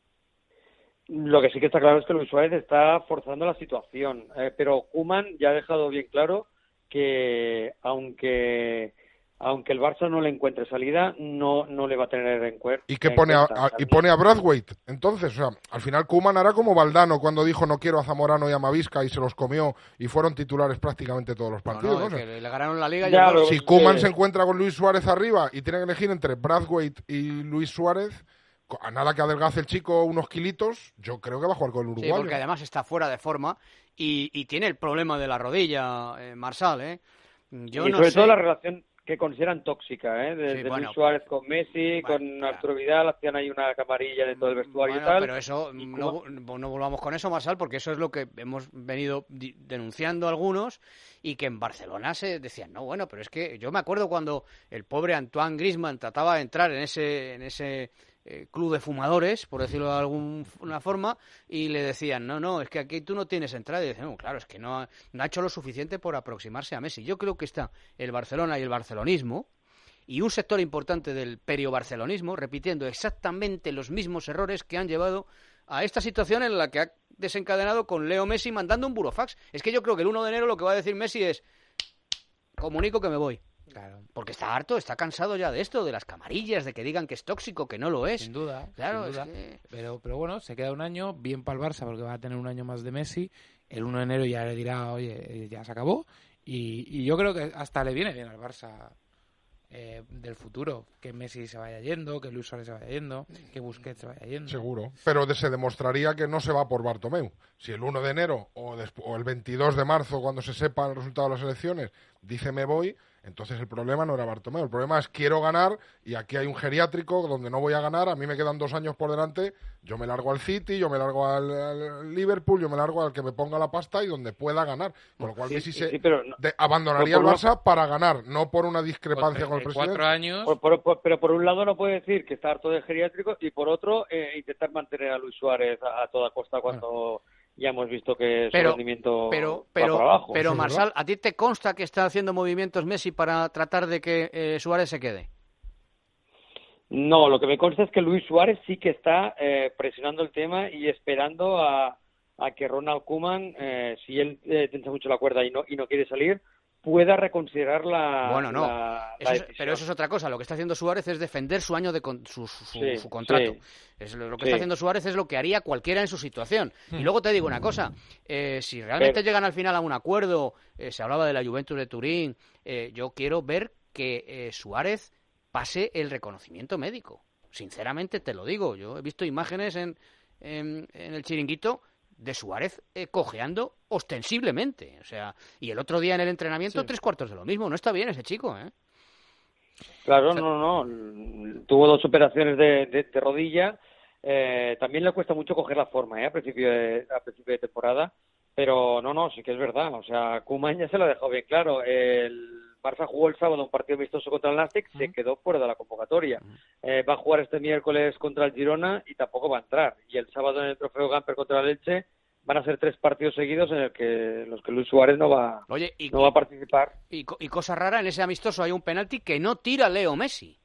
Lo que sí que está claro es que Luis Suárez está forzando la situación, eh, pero Koeman ya ha dejado bien claro que aunque aunque el Barça no le encuentre salida, no no le va a tener en cuenta. ¿Y qué pone a, a, y pone a Braithwaite? Entonces, o sea, al final Koeman hará como Valdano cuando dijo no quiero a Zamorano y a Mavisca y se los comió y fueron titulares prácticamente todos los partidos. No, no, ¿no? que le ganaron la Liga. Ya, y si Koeman se encuentra con Luis Suárez arriba y tiene que elegir entre Braithwaite y Luis Suárez, a nada que adelgace el chico unos kilitos, yo creo que va a jugar con el uruguayo. Sí, porque además está fuera de forma y, y tiene el problema de la rodilla, eh, Marsal, ¿eh? Yo y no sobre sé... todo la relación que consideran tóxica, ¿eh? De, sí, de bueno, Luis Suárez con Messi, bueno, con claro. Arturo Vidal, hacían ahí una camarilla de todo el vestuario bueno, y tal. Pero eso, no, no volvamos con eso, Marsal, porque eso es lo que hemos venido denunciando algunos y que en Barcelona se decían, no, bueno, pero es que yo me acuerdo cuando el pobre Antoine Griezmann trataba de entrar en ese... En ese eh, club de fumadores, por decirlo de alguna forma, y le decían, no, no, es que aquí tú no tienes entrada. Y decían, no, claro, es que no ha, no ha hecho lo suficiente por aproximarse a Messi. Yo creo que está el Barcelona y el barcelonismo, y un sector importante del periobarcelonismo, repitiendo exactamente los mismos errores que han llevado a esta situación en la que ha desencadenado con Leo Messi mandando un burofax. Es que yo creo que el uno de enero lo que va a decir Messi es, comunico que me voy. Claro. Porque está harto, está cansado ya de esto, de las camarillas, de que digan que es tóxico, que no lo es. Sin duda, claro, sin duda. Es que... pero, pero bueno, se queda un año, bien para el Barça porque va a tener un año más de Messi. El uno de enero ya le dirá, oye, ya se acabó. Y, y yo creo que hasta le viene bien al Barça eh, del futuro. Que Messi se vaya yendo, que Luis Suárez se vaya yendo, que Busquets se vaya yendo. Seguro. Pero de, se demostraría que no se va por Bartomeu. Si el uno de enero o, o el veintidós de marzo, cuando se sepa el resultado de las elecciones, dice me voy... Entonces el problema no era Bartomeu, el problema es quiero ganar y aquí hay un geriátrico donde no voy a ganar, a mí me quedan dos años por delante, yo me largo al City, yo me largo al, al Liverpool, yo me largo al que me ponga la pasta y donde pueda ganar. Con lo cual sí, Messi sí, se sí, pero no, de, abandonaría por, el por Barça para ganar, no por una discrepancia por con el presidente. Cuatro años. Por, por, por, pero por un lado no puede decir que está harto de geriátrico y por otro eh, intentar mantener a Luis Suárez a, a toda costa cuando... Bueno. Ya hemos visto que su pero, rendimiento pero, va pero, para abajo. Pero, Marsal, ¿a ti te consta que está haciendo movimientos Messi para tratar de que eh, Suárez se quede? No, lo que me consta es que Luis Suárez sí que está eh, presionando el tema y esperando a, a que Ronald Koeman, eh, si él eh, tensa mucho la cuerda y no, y no quiere salir, pueda reconsiderar la Bueno, no, la, eso la es, pero eso es otra cosa. Lo que está haciendo Suárez es defender su año de con, su, su, sí, su contrato. Sí. Es lo, lo que sí. está haciendo Suárez es lo que haría cualquiera en su situación. Hmm. Y luego te digo una cosa, eh, si realmente pero... llegan al final a un acuerdo, eh, se hablaba de la Juventus de Turín, eh, yo quiero ver que eh, Suárez pase el reconocimiento médico. Sinceramente te lo digo, yo he visto imágenes en, en, en el Chiringuito de Suárez eh, cojeando ostensiblemente, o sea, y el otro día en el entrenamiento sí. tres cuartos de lo mismo, no está bien ese chico, ¿eh? Claro, o sea, no, no, tuvo dos operaciones de, de, de rodilla, eh, también le cuesta mucho coger la forma, ¿eh? A principio de, a principio de temporada, pero no, no, sí que es verdad, o sea, Koeman ya se lo ha dejado bien claro, el Barça jugó el sábado un partido amistoso contra el Nàstic, uh-huh. se quedó fuera de la convocatoria. Uh-huh. Eh, va a jugar este miércoles contra el Girona y tampoco va a entrar. Y el sábado en el Trofeo Gamper contra el Elche van a ser tres partidos seguidos en el que, en los que Luis Suárez no va, Oye, y, no va a participar. Y, y cosa rara, en ese amistoso hay un penalti que no tira Leo Messi.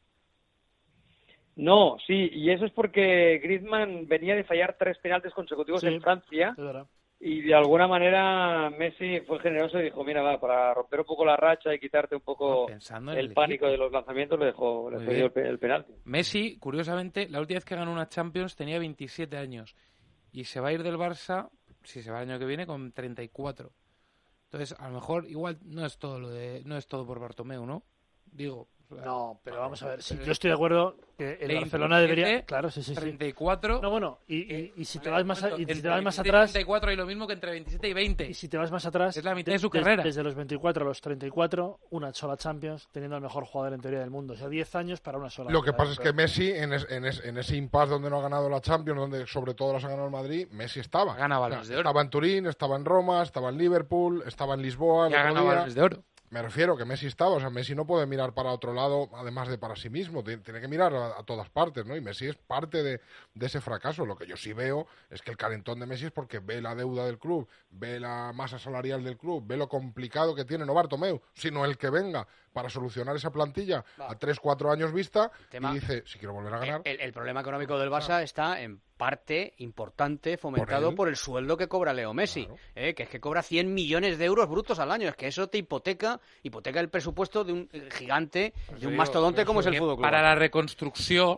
No, sí, y eso es porque Griezmann venía de fallar tres penaltis consecutivos sí, en Francia. Y de alguna manera Messi fue generoso y dijo, mira, va, para romper un poco la racha y quitarte un poco el, el pánico de los lanzamientos, le dejó le dio el, el penalti. Messi, curiosamente, la última vez que ganó una Champions tenía veintisiete años y se va a ir del Barça, si se va el año que viene, con treinta y cuatro. Entonces, a lo mejor, igual no es todo lo de no es todo por Bartomeu, ¿no? Digo... No, pero vamos a ver, si yo estoy de acuerdo que el Barcelona debería... Claro, sí, sí, sí. treinta y cuatro... No, bueno, y, y, y si te vas más, a, y si te vas más treinta atrás... y cuatro hay lo mismo que entre veintisiete y veinte. Y si te vas más atrás... Es la mitad de, de su de, carrera. Desde los veinticuatro a los treinta y cuatro, una sola Champions, teniendo al mejor jugador en teoría del mundo. O sea, diez años para una sola. Lo que pasa es que Messi, en, es, en, es, en ese impasse donde no ha ganado la Champions, donde sobre todo las ha ganado el Madrid, Messi estaba. Ganaba o sea, balones de oro. Estaba en Turín, estaba en Roma, estaba en Liverpool, estaba en Lisboa... Ya ganaba balones de oro. Me refiero que Messi estaba, o sea, Messi no puede mirar para otro lado, además de para sí mismo, tiene, tiene que mirar a, a todas partes, ¿no? Y Messi es parte de, de ese fracaso. Lo que yo sí veo es que el calentón de Messi es porque ve la deuda del club, ve la masa salarial del club, ve lo complicado que tiene no Bartomeu, sino el que venga para solucionar esa plantilla Va. a tres, cuatro años vista Tema, y dice, si quiero volver a ganar... El, el problema económico del Barça ah. está en parte importante fomentado por, por el sueldo que cobra Leo Messi, claro. eh, que es que cobra cien millones de euros brutos al año, es que eso te hipoteca, hipoteca el presupuesto de un gigante, de un mastodonte como es el Fútbol Club. Para la reconstrucción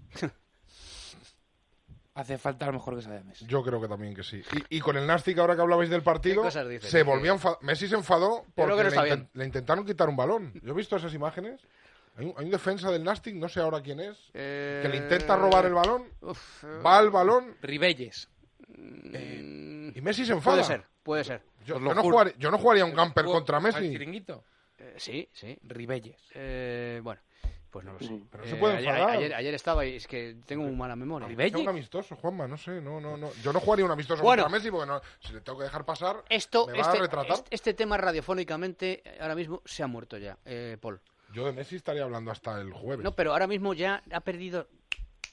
hace falta a lo mejor que se vaya Messi. Yo creo que también que sí. Y, y con el Nàstic, ahora que hablabais del partido, dices, se volvió a enfadar. Messi se enfadó porque no le, intent- le intentaron quitar un balón. Yo he visto esas imágenes. Hay un, hay un defensa del Nàstic, no sé ahora quién es, eh... que le intenta robar el balón, Uf, eh... va al balón... Ribelles. Eh, y Messi se enfada. Puede ser, puede ser. Yo, yo, no, jugaría, yo no jugaría un camper contra Messi. Chiringuito? Eh, sí, sí. Ribelles. Eh, bueno, pues no lo sé. Pero no se puede enfadar. Ayer, ayer, ayer estaba y es que tengo muy mala memoria. ¿Ribelles? Un amistoso, Juanma, no sé, no, no, no. Yo no jugaría un amistoso bueno, contra Messi porque no, si le tengo que dejar pasar, esto, me va este, a retratar. Este, este tema radiofónicamente ahora mismo se ha muerto ya, eh, Paul. Yo de Messi estaría hablando hasta el jueves. No, pero ahora mismo ya ha perdido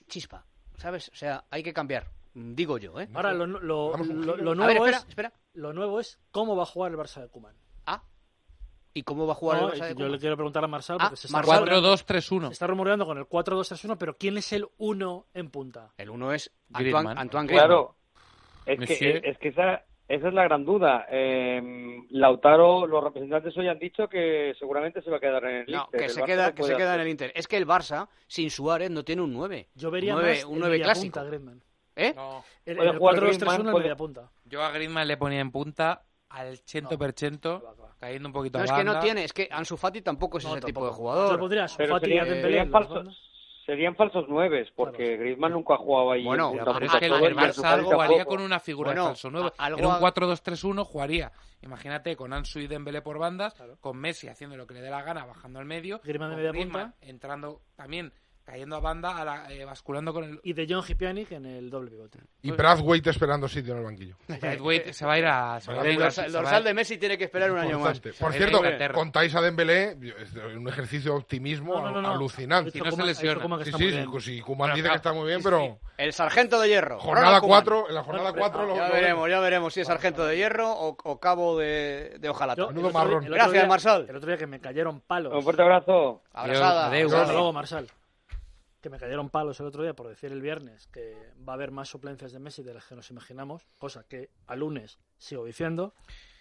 chispa, ¿sabes? O sea, hay que cambiar, digo yo, ¿eh? Ahora, lo, lo, lo, lo, lo A nuevo ver, espera, es, espera. lo nuevo es cómo va a jugar el Barça de Koeman. Ah, ¿y cómo va a jugar No, el Barça de yo Koeman? le quiero preguntar a Marsal, Ah, porque se está cuatro rumoreando- dos tres uno. se está rumoreando con el cuatro dos tres uno, pero ¿quién es el uno en punta? El uno es Griezmann. Antoine, Antoine Griezmann. Claro, es que, Monsieur. es que esa, esa es la gran duda. Eh, Lautaro, los representantes hoy han dicho que seguramente se va a quedar en el No, Inter. que El se Barça queda, no que puede se queda en hacer. el Inter. Es que el Barça, sin Suárez, no tiene un nueve. Yo vería un nueve, más un el nueve mediapunta clásico. a Griezmann. ¿Eh? No. El, Puede el jugar cuatro dos tres uno Griezmann, el puede- mediapunta. Yo a Griezmann le ponía en punta al cento por ciento, cayendo un poquito No, a es que no banda. tiene, es que Ansu Fati tampoco es No, ese tipo tampoco. de Yo jugador. pondría a Pero Fati y sería- a Dembélé serían en las falsos, bandas. serían falsos nueves, porque Griezmann nunca ha jugado ahí. Bueno, en Ya, punta pero es punta que el, todo, el y Ansu Barça Fati algo haría tampoco. con una figura Bueno, de falso nuevo. a- algo En un ha- cuatro dos tres uno jugaría, imagínate, con Ansu y Dembélé por bandas, con Messi haciendo lo que le dé la gana, bajando al medio, Griezmann de con media Griezmann punta. entrando también, cayendo a banda, a la- eh, basculando con el... Y de John Hipianic en el doble pivote. Y Brathwaite esperando sitio en el banquillo. Braithwaite se va a ir a... se va a El ir a- dorsal, el se va a dorsal ir- de Messi tiene que esperar un año más. Importante. Por Se cierto, va a Inglaterra. contáis a Dembélé, es un ejercicio de optimismo No, no, no, no. alucinante. Ha dicho Koeman- ha dicho Koeman que Sí, está sí, muy sí, bien. sí, Koeman dice que está muy bien, pero El sargento de hierro. jornada Ronald Koeman. cuatro, en la jornada cuatro lo, Ya lo veremos, ya veremos si es sargento de hierro o, o cabo de, de hojalata. Yo, el Menudo otro día- marrón. el otro Gracias, día- Marsal. El otro día que me cayeron palos. Un fuerte abrazo. Abrazada. Adiós, Hasta adiós. luego, Marsal. Que me cayeron palos el otro día por decir el viernes que va a haber más suplencias de Messi de las que nos imaginamos, cosa que al lunes sigo diciendo.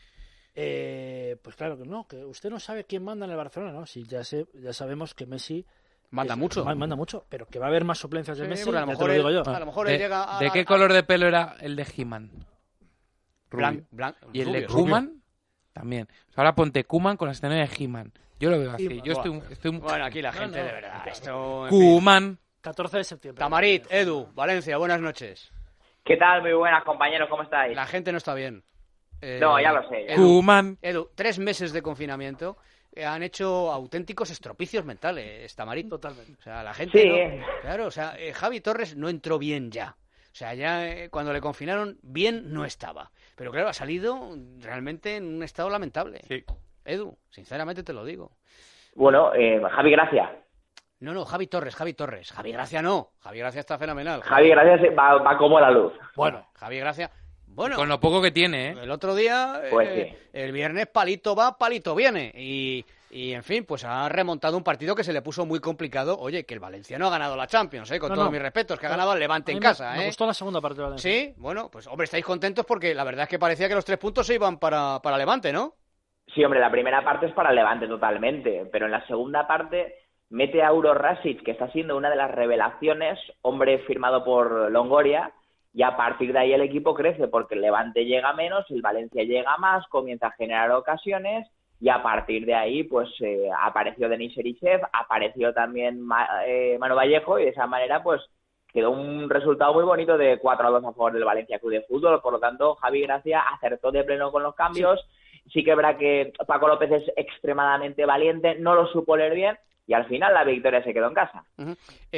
Eh, pues claro que no, que usted no sabe quién manda en el Barcelona, ¿no? Sí, ya sé, ya sabemos que Messi Manda es- mucho. ma- Manda mucho, pero que va a haber más suplencias de Sí, Messi, porque a lo ya te mejor lo digo él- yo. a lo mejor ¿De, él llega a... ¿de qué a- color de pelo era el de He-Man? Rubio. Blan- blan- Y el de rubio. Koeman también. Ahora ponte Koeman con la escena de He-Man. Yo lo veo así. He-Man, Yo buah. estoy, estoy un... Bueno, aquí la No, gente, no. de verdad. Esto, en fin. Koeman. catorce de septiembre. Tamarit, Edu, Valencia, buenas noches. ¿Qué tal? Muy buenas, compañeros, ¿cómo estáis? La gente no está bien. Eh, No, ya lo sé, ya. Edu, Koeman. Edu, tres meses de confinamiento eh, han hecho auténticos estropicios mentales, Tamarit. Totalmente. O sea, la gente... Sí, no- eh. Claro, o sea, eh, Javi Torres no entró bien ya. O sea, ya eh, cuando le confinaron, bien no estaba. Pero claro, ha salido realmente en un estado lamentable. Sí. Edu, sinceramente te lo digo. Bueno, eh, Javi Gracia. No, no, Javi Torres, Javi Torres. Javi Gracia no. Javi Gracia está fenomenal. Javi Gracia va, va como la luz. Bueno, Javi Gracia... Bueno, Con lo poco que tiene, ¿eh? el otro día, Pues eh, sí. el viernes, palito va, palito viene. Y, y, en fin, pues ha remontado un partido que se le puso muy complicado. Oye, que el Valencia no ha ganado la Champions, ¿eh? Con No, todos no. mis respetos, que ha ganado el Levante A mí en me- casa, Me ¿eh? gustó la segunda parte de Valencia. Sí, bueno, pues hombre, estáis contentos porque la verdad es que parecía que los tres puntos se iban para, para Levante, ¿no? Sí, hombre, la primera parte es para el Levante totalmente, pero en la segunda parte mete a Euro Rasic, que está siendo una de las revelaciones, hombre firmado por Longoria, y a partir de ahí el equipo crece, porque el Levante llega menos, el Valencia llega más, comienza a generar ocasiones, y a partir de ahí pues eh, apareció Denis Erichev, apareció también Ma- eh, Manu Vallejo, y de esa manera pues quedó un resultado muy bonito de cuatro a dos a favor del Valencia Club de Fútbol. Por lo tanto, Javi Gracia acertó de pleno con los cambios. Sí que es verdad que Paco López es extremadamente valiente, no lo supo leer bien, y al final la victoria se quedó en casa. Uh-huh.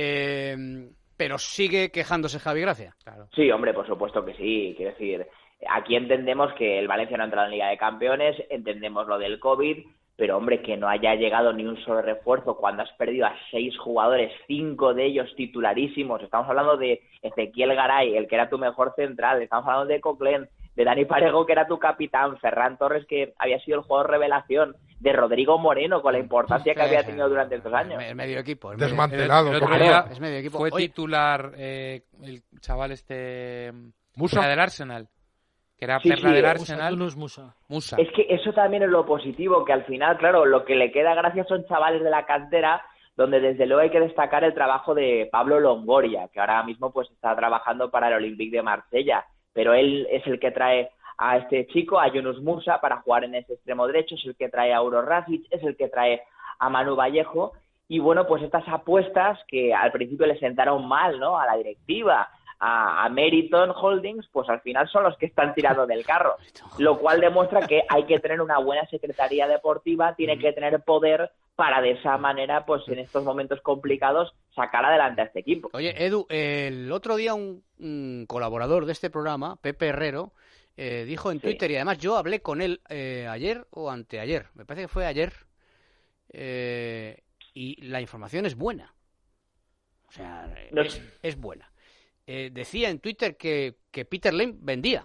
Eh, pero sigue quejándose Javi Gracia. Claro. Sí, hombre, por supuesto que sí. Quiero decir, aquí entendemos que el Valencia no ha entrado en Liga de Campeones, entendemos lo del COVID, pero hombre, que no haya llegado ni un solo refuerzo cuando has perdido a seis jugadores, cinco de ellos titularísimos. Estamos hablando de Ezequiel Garay, el que era tu mejor central, estamos hablando de Coquelin, de Dani Parejo, que era tu capitán, Ferran Torres, que había sido el jugador revelación, de Rodrigo Moreno, con la importancia que había tenido durante estos años. El medio equipo. El Desmantelado. El, el otro claro. día Es medio equipo. fue Oye. titular eh, el chaval este... Musa. Era del Arsenal. Que era Sí, perla sí, del Musa, Arsenal. Yunus Musa. Musa. Es que eso también es lo positivo, que al final, claro, lo que le queda gracias son chavales de la cantera, donde desde luego hay que destacar el trabajo de Pablo Longoria, que ahora mismo pues está trabajando para el Olympique de Marsella, pero él es el que trae a este chico, a Yunus Musa, para jugar en ese extremo derecho, es el que trae a Euro Rasic, es el que trae a Manu Vallejo, y bueno, pues estas apuestas que al principio le sentaron mal, ¿no?, a la directiva, a, a Meriton Holdings, pues al final son los que están tirando del carro, lo cual demuestra que hay que tener una buena secretaría deportiva, tiene que tener poder para de esa manera, pues en estos momentos complicados, sacar adelante a este equipo. Oye, Edu, el otro día un, un colaborador de este programa, Pepe Herrero, eh, dijo en Sí. Twitter, y además yo hablé con él eh, ayer o anteayer, me parece que fue ayer, eh, y la información es buena. O sea, es, es buena. Eh, decía en Twitter que, que Peter Lim vendía.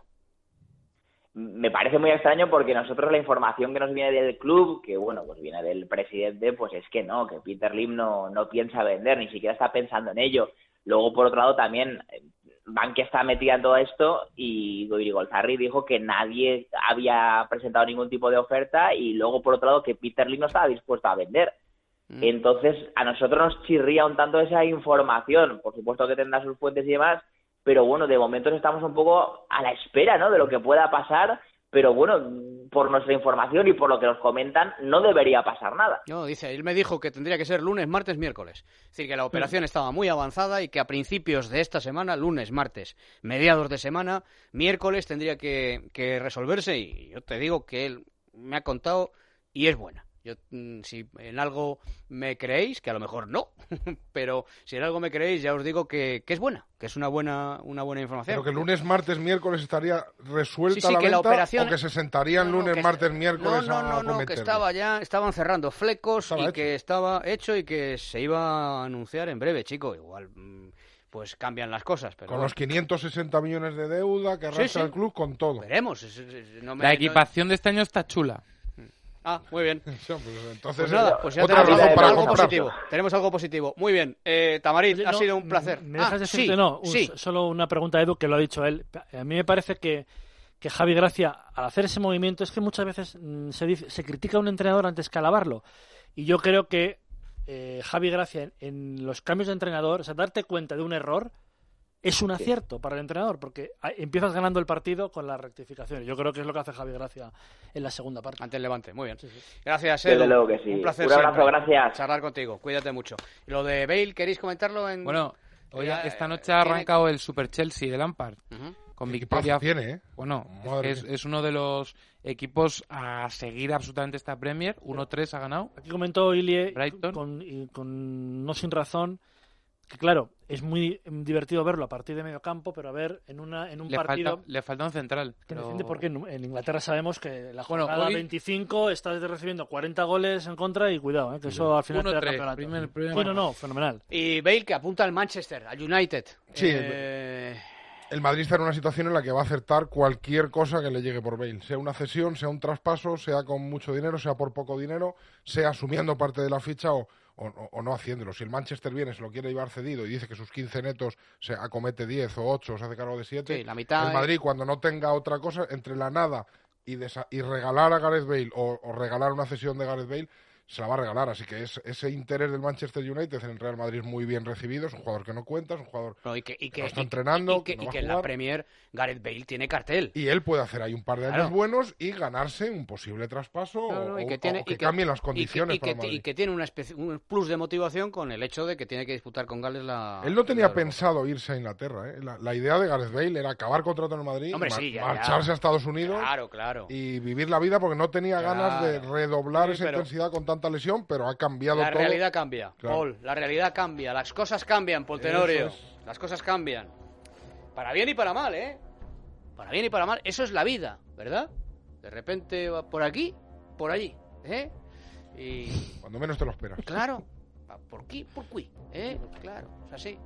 Me parece muy extraño porque nosotros la información que nos viene del club, que bueno, pues viene del presidente, pues es que no, que Peter Lim no, no piensa vender, ni siquiera está pensando en ello. Luego, por otro lado, también Bankia está metida en todo esto y Irigolzarri dijo que nadie había presentado ningún tipo de oferta y luego, por otro lado, que Peter Lim no estaba dispuesto a vender. Mm. Entonces, a nosotros nos chirría un tanto esa información. Por supuesto que tendrá sus fuentes y demás, pero bueno, de momento estamos un poco a la espera, ¿no?, de lo que pueda pasar, pero bueno, por nuestra información y por lo que nos comentan, no debería pasar nada. No, dice, él me dijo que tendría que ser lunes, martes, miércoles. Es decir, que la operación mm. estaba muy avanzada y que a principios de esta semana, lunes, martes, mediados de semana, miércoles, tendría que, que resolverse, y yo te digo que él me ha contado y es buena. Yo, si en algo me creéis, que a lo mejor no, pero si en algo me creéis, ya os digo que, que es buena, que es una buena una buena información. Pero que lunes, martes, miércoles estaría resuelta sí, sí, la que venta, la operación... o que se sentarían no, no, lunes, que martes, est... miércoles no, no, a no, no, que estaba ya, estaban cerrando flecos estaba y hecho. que estaba hecho y que se iba a anunciar en breve, chico, igual... pues cambian las cosas. Pero con bueno. los quinientos sesenta millones de deuda que arrastra sí, sí. el club, con todo. Veremos. Es, es, no me, la equipación no... de este año está chula. Ah, muy bien. Eso, pues, entonces, pues nada, pues ya otra tenemos razón algo, para algo comprar. positivo. Tenemos algo positivo. Muy bien. Eh, Tamarit, Oye, ha no, sido un placer. ¿Me dejas ah, decirte? sí, No, un, sí. solo una pregunta a Edu, que lo ha dicho él. A mí me parece que, que Javi Gracia, al hacer ese movimiento, es que muchas veces mmm, se, dice, se critica a un entrenador antes que alabarlo. Y yo creo que eh, Javi Gracia, en, en los cambios de entrenador, o sea, darte cuenta de un error, es un acierto sí. para el entrenador, porque empiezas ganando el partido con la rectificación. Yo creo que es lo que hace Javi Gracia en la segunda parte. Ante el Levante, muy bien. Sí, sí. Gracias, Edu. Desde luego que sí. Un placer Un abrazo, siempre. gracias. Charlar contigo, cuídate mucho. Y lo de Bale, ¿queréis comentarlo? En... Bueno, hoy, ya, esta noche ha arrancado el Super Chelsea de Lampard. Uh-huh. Con victoria. Tiene, ¿eh? Bueno, es, es uno de los equipos a seguir absolutamente esta Premier. uno tres ha ganado. Aquí comentó Ilie, Brighton. Con, y con, no sin razón, que claro, es muy divertido verlo a partir de medio campo, pero a ver, en una en un le partido... Falta, le falta un central. Que pero... porque en, en Inglaterra sabemos que la jornada bueno, hoy... veinticinco estás recibiendo cuarenta goles en contra y cuidado, ¿eh? Que eso al final te da campeonato. Primer, primer... Bueno, no, fenomenal. Y Bale, que apunta al Manchester, al United. Sí, eh... el Madrid está en una situación en la que va a acertar cualquier cosa que le llegue por Bale, sea una cesión, sea un traspaso, sea con mucho dinero, sea por poco dinero, sea asumiendo parte de la ficha o, o, o no haciéndolo. Si el Manchester viene, se lo quiere llevar cedido y dice que sus quince netos se acomete diez o ocho, o se hace cargo de siete, sí, la mitad, el Madrid, cuando no tenga otra cosa, entre la nada y, desa- y regalar a Gareth Bale o, o regalar una cesión de Gareth Bale, se la va a regalar, así que es, ese interés del Manchester United en el Real Madrid es muy bien recibido, es un jugador que no cuenta, es un jugador no, y que, y que, que no está y, entrenando, y que, que, no y va que a en jugar. la Premier Gareth Bale tiene cartel. Y él puede hacer ahí un par de claro. años buenos y ganarse un posible traspaso no, no, o, y que, o, tiene, o que, y que cambien las condiciones y que, para y que, Madrid. y que tiene una especie, un plus de motivación con el hecho de que tiene que disputar con Gales la... Él no tenía la pensado irse a Inglaterra, ¿eh? la, la idea de Gareth Bale era acabar contrato en el Madrid, Hombre, mar- sí, ya, marcharse ya. a Estados Unidos claro, claro. y vivir la vida porque no tenía Claro. ganas de redoblar Sí, esa pero- intensidad con tanta lesión, pero ha cambiado La todo. realidad cambia, Claro. Paul, la realidad cambia, las cosas cambian, Paul Tenorio, Eso es. las cosas cambian. Para bien y para mal, ¿eh? Para bien y para mal, eso es la vida, ¿verdad? De repente va por aquí, por allí, ¿eh? Y... Cuando menos te lo esperas. Claro, por aquí, por aquí, ¿eh? Claro, es así.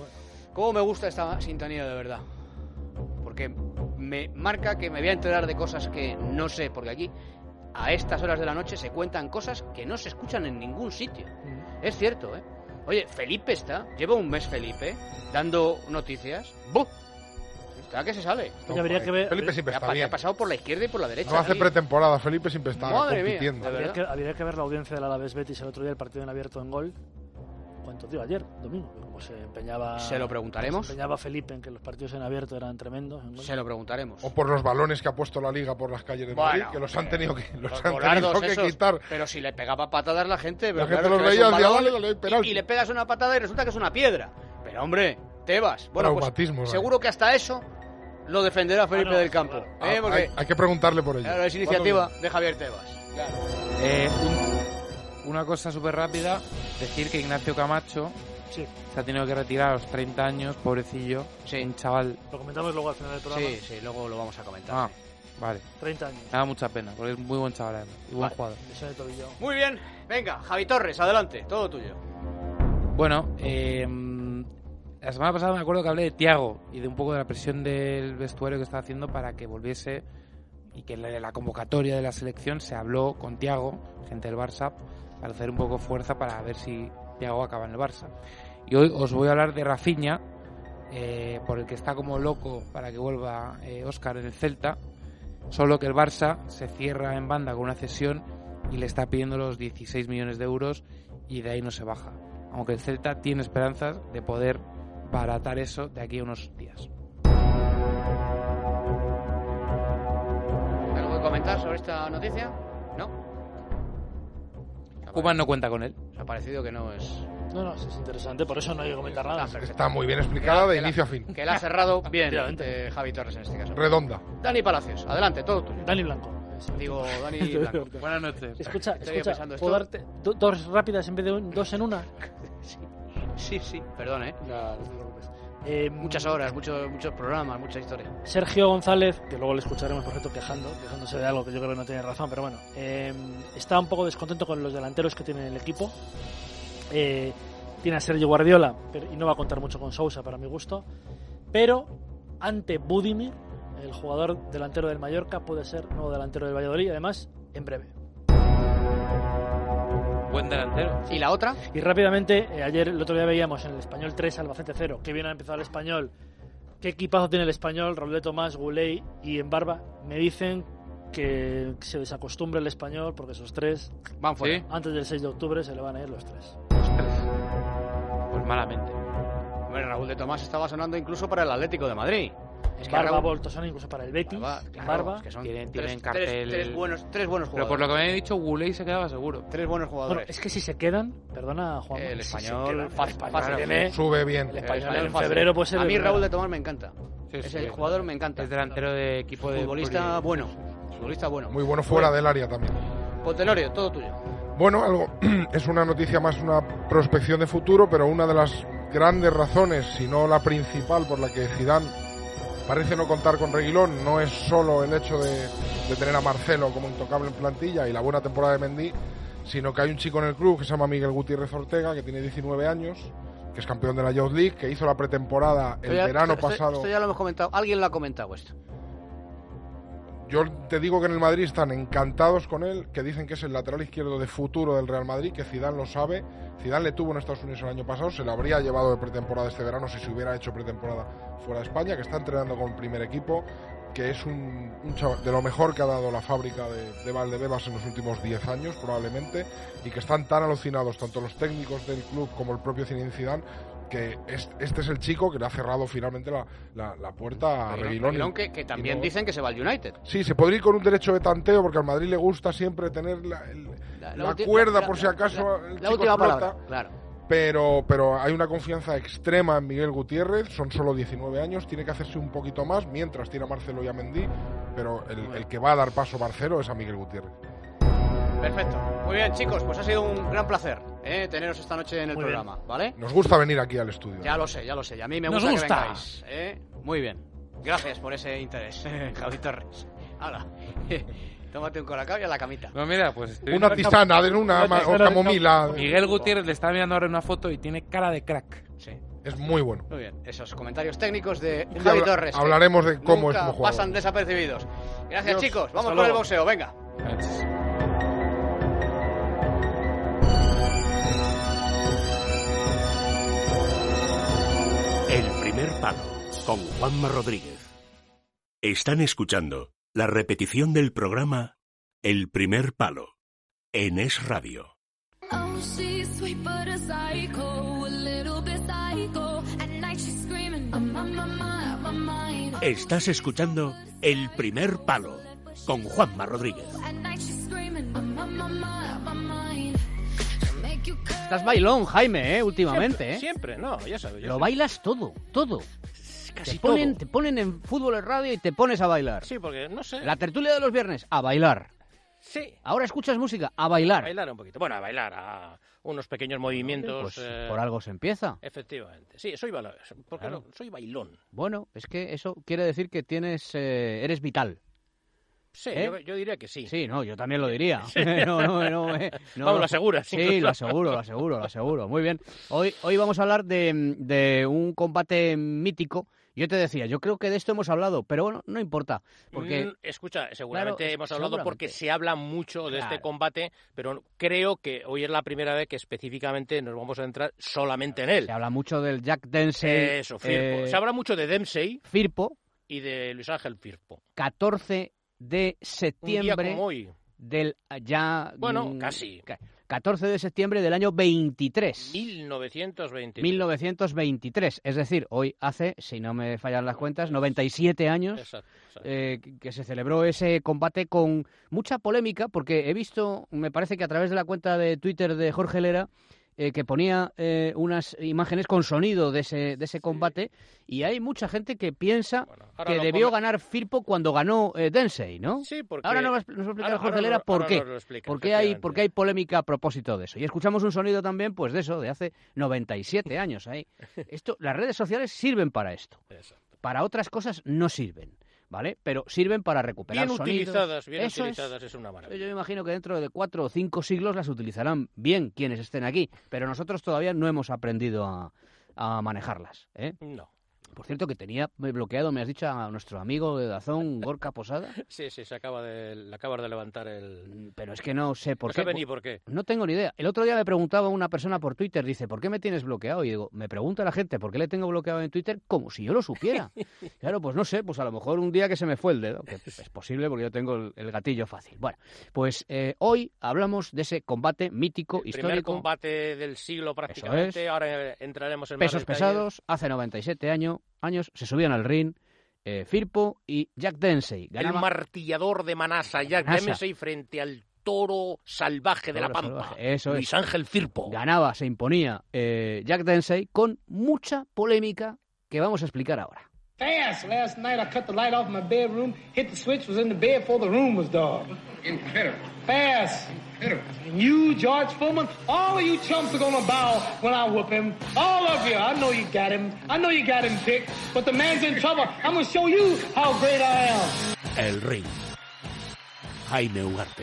¿Cómo me gusta esta sintonía de verdad? Porque me marca que me voy a enterar de cosas que no sé, porque aquí a estas horas de la noche se cuentan cosas que no se escuchan en ningún sitio. Mm. Es cierto, ¿eh? Oye, Felipe está, lleva un mes Felipe, dando noticias. ¡Buf! Está que se sale. Oye, habría que ver... Felipe siempre ha, está pa- bien. ha pasado por la izquierda y por la derecha. No hace aquí. pretemporada, Felipe siempre está Madre mía, compitiendo. de Habría verdad. que, habría que ver la audiencia del Alavés Betis el otro día, el partido en abierto en gol. ¿Cuánto dio ayer, domingo? Como se empeñaba... Se lo preguntaremos. Se empeñaba Felipe en que los partidos en abierto eran tremendos. En gol. Se lo preguntaremos. O por los balones que ha puesto la Liga por las calles de Bueno, Madrid, que los han tenido que, los Los han volardos tenido que esos, quitar. Pero si le pegaba patadas la gente, pero La gente claro, los que ves veía un y decía, balón "Dale, dale, penalti". y, y le pegas una patada y resulta que es una piedra. Pero hombre, Tebas. Bueno, pues Traumatismo, vale. seguro que hasta eso lo defenderá Felipe Ah, no, del Campo. claro. ¿eh? Ah, Porque hay, hay que preguntarle por ello. claro, es iniciativa de Javier Tebas. Claro. Eh, un- una cosa súper rápida, decir que Ignacio Camacho Sí, se ha tenido que retirar a los treinta años, pobrecillo. Sí. Un chaval... lo comentamos luego al final del programa. Sí, sí, luego lo vamos a comentar. Ah, sí. vale. treinta años. Me da mucha pena, porque es muy buen chaval además, y buen Vale. jugador. Lesión de tobillo. Muy bien, venga, Javi Torres, adelante, todo tuyo. Bueno, eh, la semana pasada me acuerdo que hablé de Thiago y de un poco de la presión del vestuario que estaba haciendo para que volviese, y que en la, la convocatoria de la selección se habló con Thiago, gente del Barça, para hacer un poco fuerza para ver si Thiago acaba en el Barça. Y hoy os voy a hablar de Rafinha, eh, por el que está como loco para que vuelva eh, Óscar en el Celta, solo que el Barça se cierra en banda con una cesión y le está pidiendo los dieciséis millones de euros y de ahí no se baja, aunque el Celta tiene esperanzas de poder baratar eso de aquí a unos días. ¿Algo que comentar sobre esta noticia? ¿No? Koeman no cuenta con él. ¿Os ha parecido que no es...? No, no, es interesante, por eso no hay que comentar nada. Está muy bien explicada de inicio a fin. Que la ha cerrado bien eh, Javi Torres en este caso. Redonda. Dani Palacios, adelante, todo tuyo. Dani Blanco. Digo, Dani Blanco. Buenas noches. Escucha, Estoy escucha, pensando ¿puedo esto. darte do- dos rápidas en vez de un- dos en una? Sí, sí, sí, perdón, ¿eh? No, no te preocupes. Eh, Muchas horas, muchos, muchos programas, mucha historia. Sergio González, que luego le escucharemos por cierto quejando, quejándose de algo que yo creo que no tiene razón, pero bueno, eh, está un poco descontento con los delanteros que tiene el equipo. Eh, tiene a Sergio Guardiola, pero, y no va a contar mucho con Sousa para mi gusto, pero ante Budimir, el jugador delantero del Mallorca, puede ser nuevo delantero del Valladolid, además en breve. Buen delantero. ¿Y la otra? Y rápidamente, eh, ayer, el otro día veíamos en el Español tres, Albacete cero, que bien ha empezado el Español, qué equipazo tiene el Español, Raúl de Tomás, Guley y Embarba. Me dicen que se desacostumbre el Español porque esos tres van fuera. ¿Sí? Antes del seis de octubre se le van a ir los tres. Pues malamente. Hombre, Raúl de Tomás estaba sonando incluso para el Atlético de Madrid. Es que Barba, Raúl... Voltosón incluso para el Betis. Barba, claro, Barba. es que son Tienen, tres, tienen tres- cartel. tres buenos, tres buenos Pero jugadores. por lo que me había dicho, Guley se quedaba seguro. Tres buenos Bueno, jugadores. es que si se quedan, perdona Juan, El si se español quedan, fácil, el español fácil. tiene- Sube bien. El español español en fácil. febrero puede ser A el mí primero. Raúl de Tomás me encanta. Sí, es sí, el es- jugador me encanta. Es delantero de equipo de... Futbolista poli- bueno. Futbolista bueno. Muy bueno fuera del área también. Potenorio, todo tuyo. Bueno, algo es una noticia más, una prospección de futuro, pero una de las grandes razones, si no la principal, por la que Zidane parece no contar con Reguilón, no es solo el hecho de, de tener a Marcelo como intocable en plantilla y la buena temporada de Mendy, sino que hay un chico en el club que se llama Miguel Gutiérrez Ortega, que tiene diecinueve años, que es campeón de la Youth League, que hizo la pretemporada el Esto ya- verano esto- pasado. Esto ya lo hemos comentado. Alguien lo ha comentado esto. Yo te digo que en el Madrid están encantados con él, que dicen que es el lateral izquierdo de futuro del Real Madrid, que Zidane lo sabe. Zidane le tuvo en Estados Unidos el año pasado, se lo habría llevado de pretemporada este verano si se hubiera hecho pretemporada fuera de España, que está entrenando con el primer equipo, que es un, un chaval de lo mejor que ha dado la fábrica de, de Valdebebas en los últimos diez años probablemente, y que están tan alucinados tanto los técnicos del club como el propio Zinedine Zidane, que es- este es el chico que le ha cerrado finalmente la, la, la puerta a Reguilón. Reguilón, que, que también no- dicen que se va al United. Sí, se podría ir con un derecho de tanteo porque al Madrid le gusta siempre tener la, el- La, la ulti- cuerda la- por si la- acaso la- el la chico última explota. palabra, claro. Pero, pero hay una confianza extrema en Miguel Gutiérrez, son solo diecinueve años, tiene que hacerse un poquito más mientras tiene a Marcelo y a Mendy, pero el, el que va a dar paso Marcelo es a Miguel Gutiérrez. Perfecto. Muy bien, chicos, pues ha sido un gran placer eh, teneros esta noche en el Muy programa, ¿vale? Nos gusta venir aquí al estudio. Ya lo sé, ya lo sé. Y a mí me Nos gusta, gusta. que vengáis. ¿eh? Muy bien. Gracias por ese interés, Javi Torres. Hala. Tómate un colacao y a la camita. No, mira, pues estoy... Una tisana de una ma- o camomila. Miguel Gutiérrez le está mirando ahora una foto y tiene cara de crack. Sí. Es muy bueno. Muy bien. Esos comentarios técnicos de Un día Javi habla- Torres. que hablaremos de cómo es nunca como jugador. pasan desapercibidos. Gracias, Adiós. chicos. Vamos Hasta con el luego. boxeo. Venga. El primer palo con Juanma Rodríguez. Están escuchando la repetición del programa El primer palo en Es Radio. Oh, she's sweet but a psycho, a little bit psycho. At night she's screaming, I'm on my mind, my mind. Estás escuchando El primer palo con Juanma Rodríguez. At night she's screaming, I'm on my mind, my mind. She'll make you curse. Estás bailón, Jaime, ¿eh? Últimamente, ¿eh? Siempre, no, ya sabes. Lo bailas todo, todo. Casi Te ponen, todo. te ponen en fútbol en radio y te pones a bailar. Sí, porque no sé. La tertulia de los viernes, a bailar. Sí. Ahora escuchas música, a bailar. A bailar un poquito. Bueno, a bailar, a unos pequeños movimientos. Pues eh, por algo se empieza. Efectivamente. Sí, soy bailón. Porque Claro. no, soy bailón. Bueno, es que eso quiere decir que tienes, eh, eres vital. Sí, ¿Eh? yo, yo diría que sí. Sí, no, yo también lo diría. Sí. no, no, no, eh, no, Vamos, lo aseguras. Sí, incluso. lo aseguro, lo aseguro, lo aseguro. Muy bien. Hoy, hoy vamos a hablar de, de un combate mítico. Yo te decía, yo creo que de esto hemos hablado, pero bueno, no importa. Porque, Mm, escucha, seguramente claro, hemos hablado seguramente. porque se habla mucho de Claro. este combate, pero creo que hoy es la primera vez que específicamente nos vamos a entrar solamente en él. Se habla mucho del Jack Dempsey. Eso, Firpo. eh, Se habla mucho de Dempsey Firpo, y de Luis Ángel Firpo. catorce de Un día septiembre como hoy. del ya... Bueno, mm, casi. ca- catorce de septiembre del año veintitrés. mil novecientos veinte. mil novecientos veintitrés, es decir, hoy hace, si no me fallan las cuentas, noventa y siete años Exacto, exacto. eh, que- que se celebró ese combate con mucha polémica, porque he visto, me parece que a través de la cuenta de Twitter de Jorge Lera, eh, que ponía eh, unas imágenes con sonido de ese, de ese combate, y hay mucha gente que piensa ahora que lo debió come- ganar Firpo cuando ganó eh, Dempsey, ¿no? Sí, porque... Ahora nos va a expl- nos va a explicar ahora- Jorge ahora Lera lo- por ahora qué. nos lo explica, ¿Por qué, hay, efectivamente. por qué hay polémica a propósito de eso? Y escuchamos un sonido también, pues de eso, de hace noventa y siete años. Ahí. Esto, las redes sociales sirven para esto. Para otras cosas no sirven, ¿vale? Pero sirven para recuperar Bien sonidos. utilizadas, bien Eso es. utilizadas, es una maravilla. Yo me imagino que dentro de cuatro o cinco siglos las utilizarán bien quienes estén aquí, pero nosotros todavía no hemos aprendido a, a manejarlas, ¿eh? No. Por cierto, que tenía bloqueado, me has dicho, a nuestro amigo de Dazón, Gorka Posada. Sí, sí, se acaba de, le acabas de levantar el... Pero es que no sé por no qué. sabe ni por qué. No tengo ni idea. El otro día me preguntaba una persona por Twitter, dice, ¿por qué me tienes bloqueado? Y digo, me pregunta la gente, ¿por qué le tengo bloqueado en Twitter? Como si yo lo supiera. Claro, pues no sé, pues a lo mejor un día que se me fue el dedo, que es posible porque yo tengo el, el gatillo fácil. Bueno, pues eh, hoy hablamos de ese combate mítico, Primer histórico, combate del siglo prácticamente. Ahora entraremos en más pesos detalles. pesados, hace noventa y siete años, años se subían al ring eh, Firpo y Jack Dempsey. El Ganaba- martillador de Manasa, Jack Manasa. Dempsey frente al toro salvaje de la Toro Pampa. salvaje, eso Luis es. Ángel Firpo. Ganaba, se imponía eh, Jack Dempsey con mucha polémica que vamos a explicar ahora. Fast. Last night I cut the light off my bedroom, hit the switch, was in the bed before the room was dark. Incredible. Fast. Incredible. And you, George Foreman, all of you chumps are gonna bow when I whoop him. All of you. I know you got him. I know you got him picked. But the man's in trouble. I'm gonna show you how great I am. El ring. Jaime Ugarte.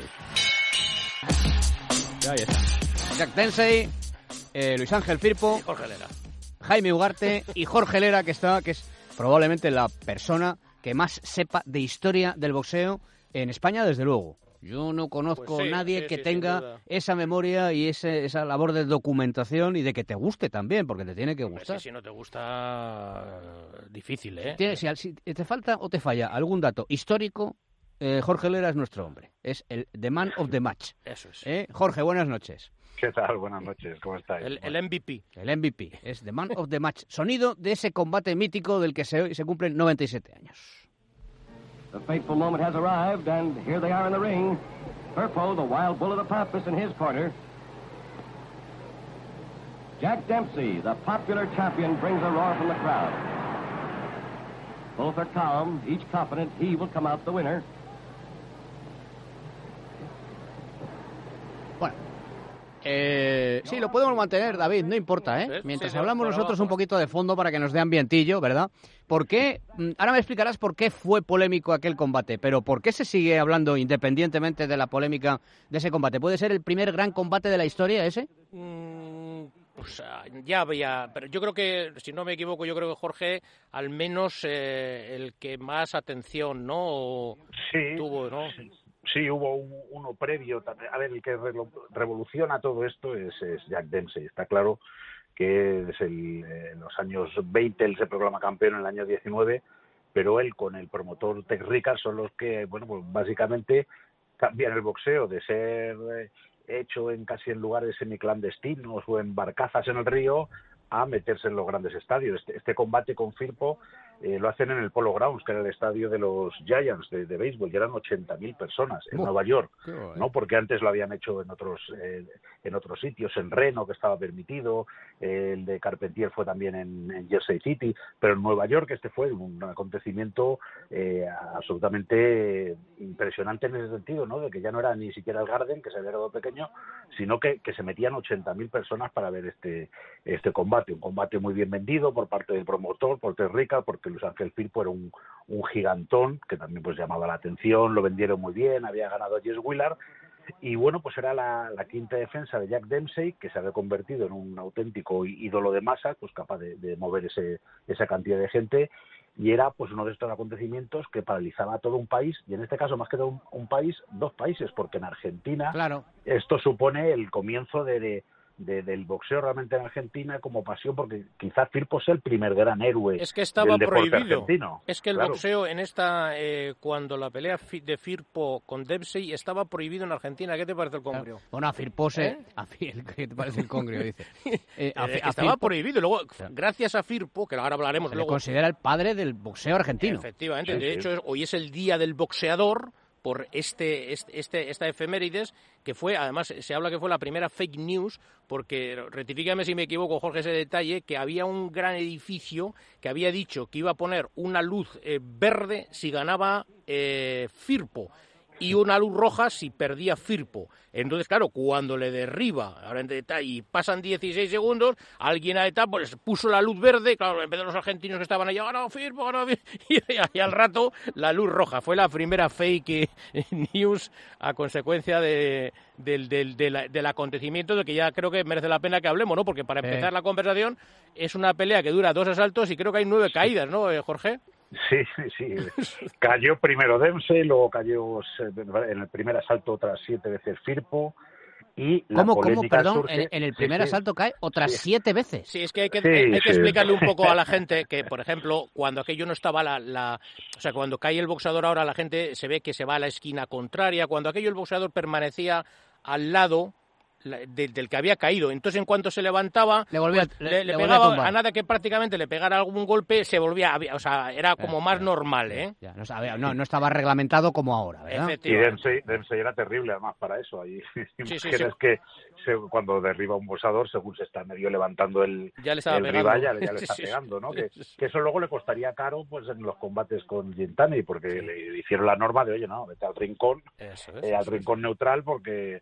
Ahí está. Jack Dempsey, eh, Luis Ángel Firpo, Jorge Lera. Jaime Ugarte y Jorge Lera, que está, que es probablemente la persona que más sepa de historia del boxeo en España, desde luego. Yo no conozco Pues sí, a nadie sí, que sí, sin tenga duda. esa memoria y ese, esa labor de documentación y de que te guste también, porque te tiene que Es que gustar. si no te gusta, difícil, ¿eh? Tiene- si, si te falta o te falla algún dato histórico, eh, Jorge Lera es nuestro hombre. Es el The Man of the Match. Eso es. ¿Eh? Jorge, buenas noches. ¿Qué tal? Buenas noches, ¿cómo estáis? El, el M V P. El M V P es The Man of the Match. Sonido de ese combate mítico del que se, se cumplen noventa y siete años. The fateful moment has arrived, and here they are in the ring. Firpo, the wild bull of the Pampas, in his corner. Jack Dempsey, the popular champion, brings a roar from the crowd. Both are calm, each confident he will come out the winner. Eh, sí, lo podemos mantener, David, no importa, ¿eh? Mientras sí, hablamos por nosotros abajo. un poquito de fondo para que nos dé ambientillo, ¿verdad? ¿Por qué? mm, Ahora me explicarás por qué fue polémico aquel combate, pero ¿por qué se sigue hablando independientemente de la polémica de ese combate? ¿Puede ser el primer gran combate de la historia ese? Mm, pues ah, ya había, pero yo creo que, si no me equivoco, yo creo que Jorge, al menos eh, el que más atención, ¿no? Sí, tuvo, ¿no? sí. Sí, hubo un- uno previo también. A ver, el que relo- revoluciona todo esto es, es Jack Dempsey. Está claro que es el, eh, en los años veinte él se proclama campeón, en el año diecinueve, pero él con el promotor Tex Rickard son los que, bueno, pues básicamente cambian el boxeo de ser eh, hecho en casi en lugares semiclandestinos o en barcazas en el río a meterse en los grandes estadios. Este, este combate con Firpo eh, lo hacen en el Polo Grounds, que era el estadio de los Giants de, de béisbol, y eran ochenta mil personas en Oh, Nueva York, qué guay. ¿no? Porque antes lo habían hecho en otros eh, en otros sitios, en Reno, que estaba permitido, eh, el de Carpentier fue también en, en Jersey City, pero en Nueva York este fue un acontecimiento eh, absolutamente impresionante en ese sentido, ¿no? De que ya no era ni siquiera el Garden, que se había quedado pequeño, sino que, que se metían ochenta mil personas para ver este este combate, un combate muy bien vendido por parte del promotor, por Tex Rickard, por que Luis Ángel Firpo era un, un gigantón que también pues llamaba la atención, lo vendieron muy bien, había ganado a Jess Willard, y bueno, pues era la, la quinta defensa de Jack Dempsey, que se había convertido en un auténtico ídolo de masa, pues capaz de, de mover ese, esa cantidad de gente, y era pues uno de estos acontecimientos que paralizaba a todo un país, y en este caso más que todo un, un país, dos países, porque en Argentina claro. esto supone el comienzo de, de, de, del boxeo realmente en Argentina como pasión, porque quizás Firpo sea el primer gran héroe es que estaba del deporte prohibido. argentino. Es que el claro. boxeo en esta, eh, cuando la pelea de Firpo con Dempsey estaba prohibido en Argentina. ¿Qué te parece el congrio? Bueno, a Firpo se... ¿Eh? A Fir... ¿Qué te parece el congrio? Dice. Eh, a, a estaba Firpo... prohibido. Luego, gracias a Firpo, que ahora hablaremos se luego... le considera el padre del boxeo argentino. Efectivamente. Sí, de sí. hecho, hoy es el Día del Boxeador, por este, este, este esta efemérides, que fue, además, se habla que fue la primera fake news, porque, rectifícame si me equivoco, Jorge, ese detalle, que había un gran edificio que había dicho que iba a poner una luz eh, verde si ganaba eh, Firpo, y una luz roja si perdía Firpo. Entonces, claro, cuando le derriba, ahora en detalle, y pasan dieciséis segundos, alguien a etapa pues, puso la luz verde, claro, en vez de los argentinos que estaban allá, ganado Firpo, ganado Firpo, y, y al rato la luz roja. Fue la primera fake news a consecuencia de, del, del, del, del acontecimiento, de que ya creo que merece la pena que hablemos, ¿no? Porque para empezar eh. la conversación es una pelea que dura dos asaltos y creo que hay nueve caídas, ¿no, Jorge? Sí, sí. Cayó primero Dempsey, luego cayó en el primer asalto otras siete veces Firpo. Y la ¿Cómo, cómo, perdón? Surge... En, en el primer sí, asalto sí. cae otras sí. siete veces. Sí, es que hay que, sí, hay que sí. explicarle un poco a la gente que, por ejemplo, cuando aquello no estaba la, la... O sea, cuando cae el boxeador ahora la gente se ve que se va a la esquina contraria. Cuando aquello el boxeador permanecía al lado... De, del que había caído. Entonces, en cuanto se levantaba, le, volvía, pues, le, le, le, le pegaba a, a nada que prácticamente le pegara algún golpe, se volvía, o sea, era como eh, más eh, normal, ¿eh? Ya, no, sabía, no, no estaba reglamentado como ahora, ¿verdad? Y Dempsey, Dempsey era terrible, además, para eso. Ahí sí, sí, sí. que se, cuando derriba un boxeador, según se está medio levantando el, ya le estaba el pegando. rival, ya, ya le está sí, pegando, ¿no? Sí, que, sí, sí. que eso luego le costaría caro pues en los combates con Gintani, porque sí. le hicieron la norma de, oye, no, vete al rincón, eso es, eh, al eso rincón es. neutral, porque...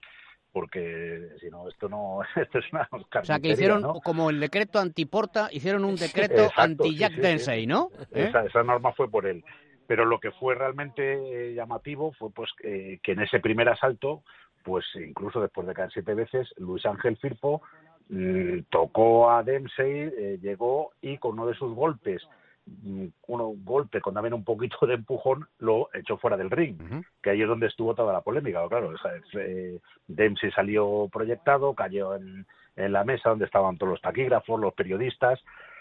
porque si no, esto no esto es una O sea, que hicieron, ¿no? como el decreto antiporta, hicieron un decreto anti-Jack sí, sí, Dempsey, sí. ¿no? ¿Eh? Esa, esa norma fue por él. Pero lo que fue realmente eh, llamativo fue pues eh, que en ese primer asalto, pues incluso después de caer siete veces, Luis Ángel Firpo mmm, tocó a Dempsey, eh, llegó y con uno de sus golpes, un golpe con también un poquito de empujón, lo echó fuera del ring, uh-huh. que ahí es donde estuvo toda la polémica. Claro, eh, Dempsey salió proyectado, cayó en, en la mesa donde estaban todos los taquígrafos, los periodistas,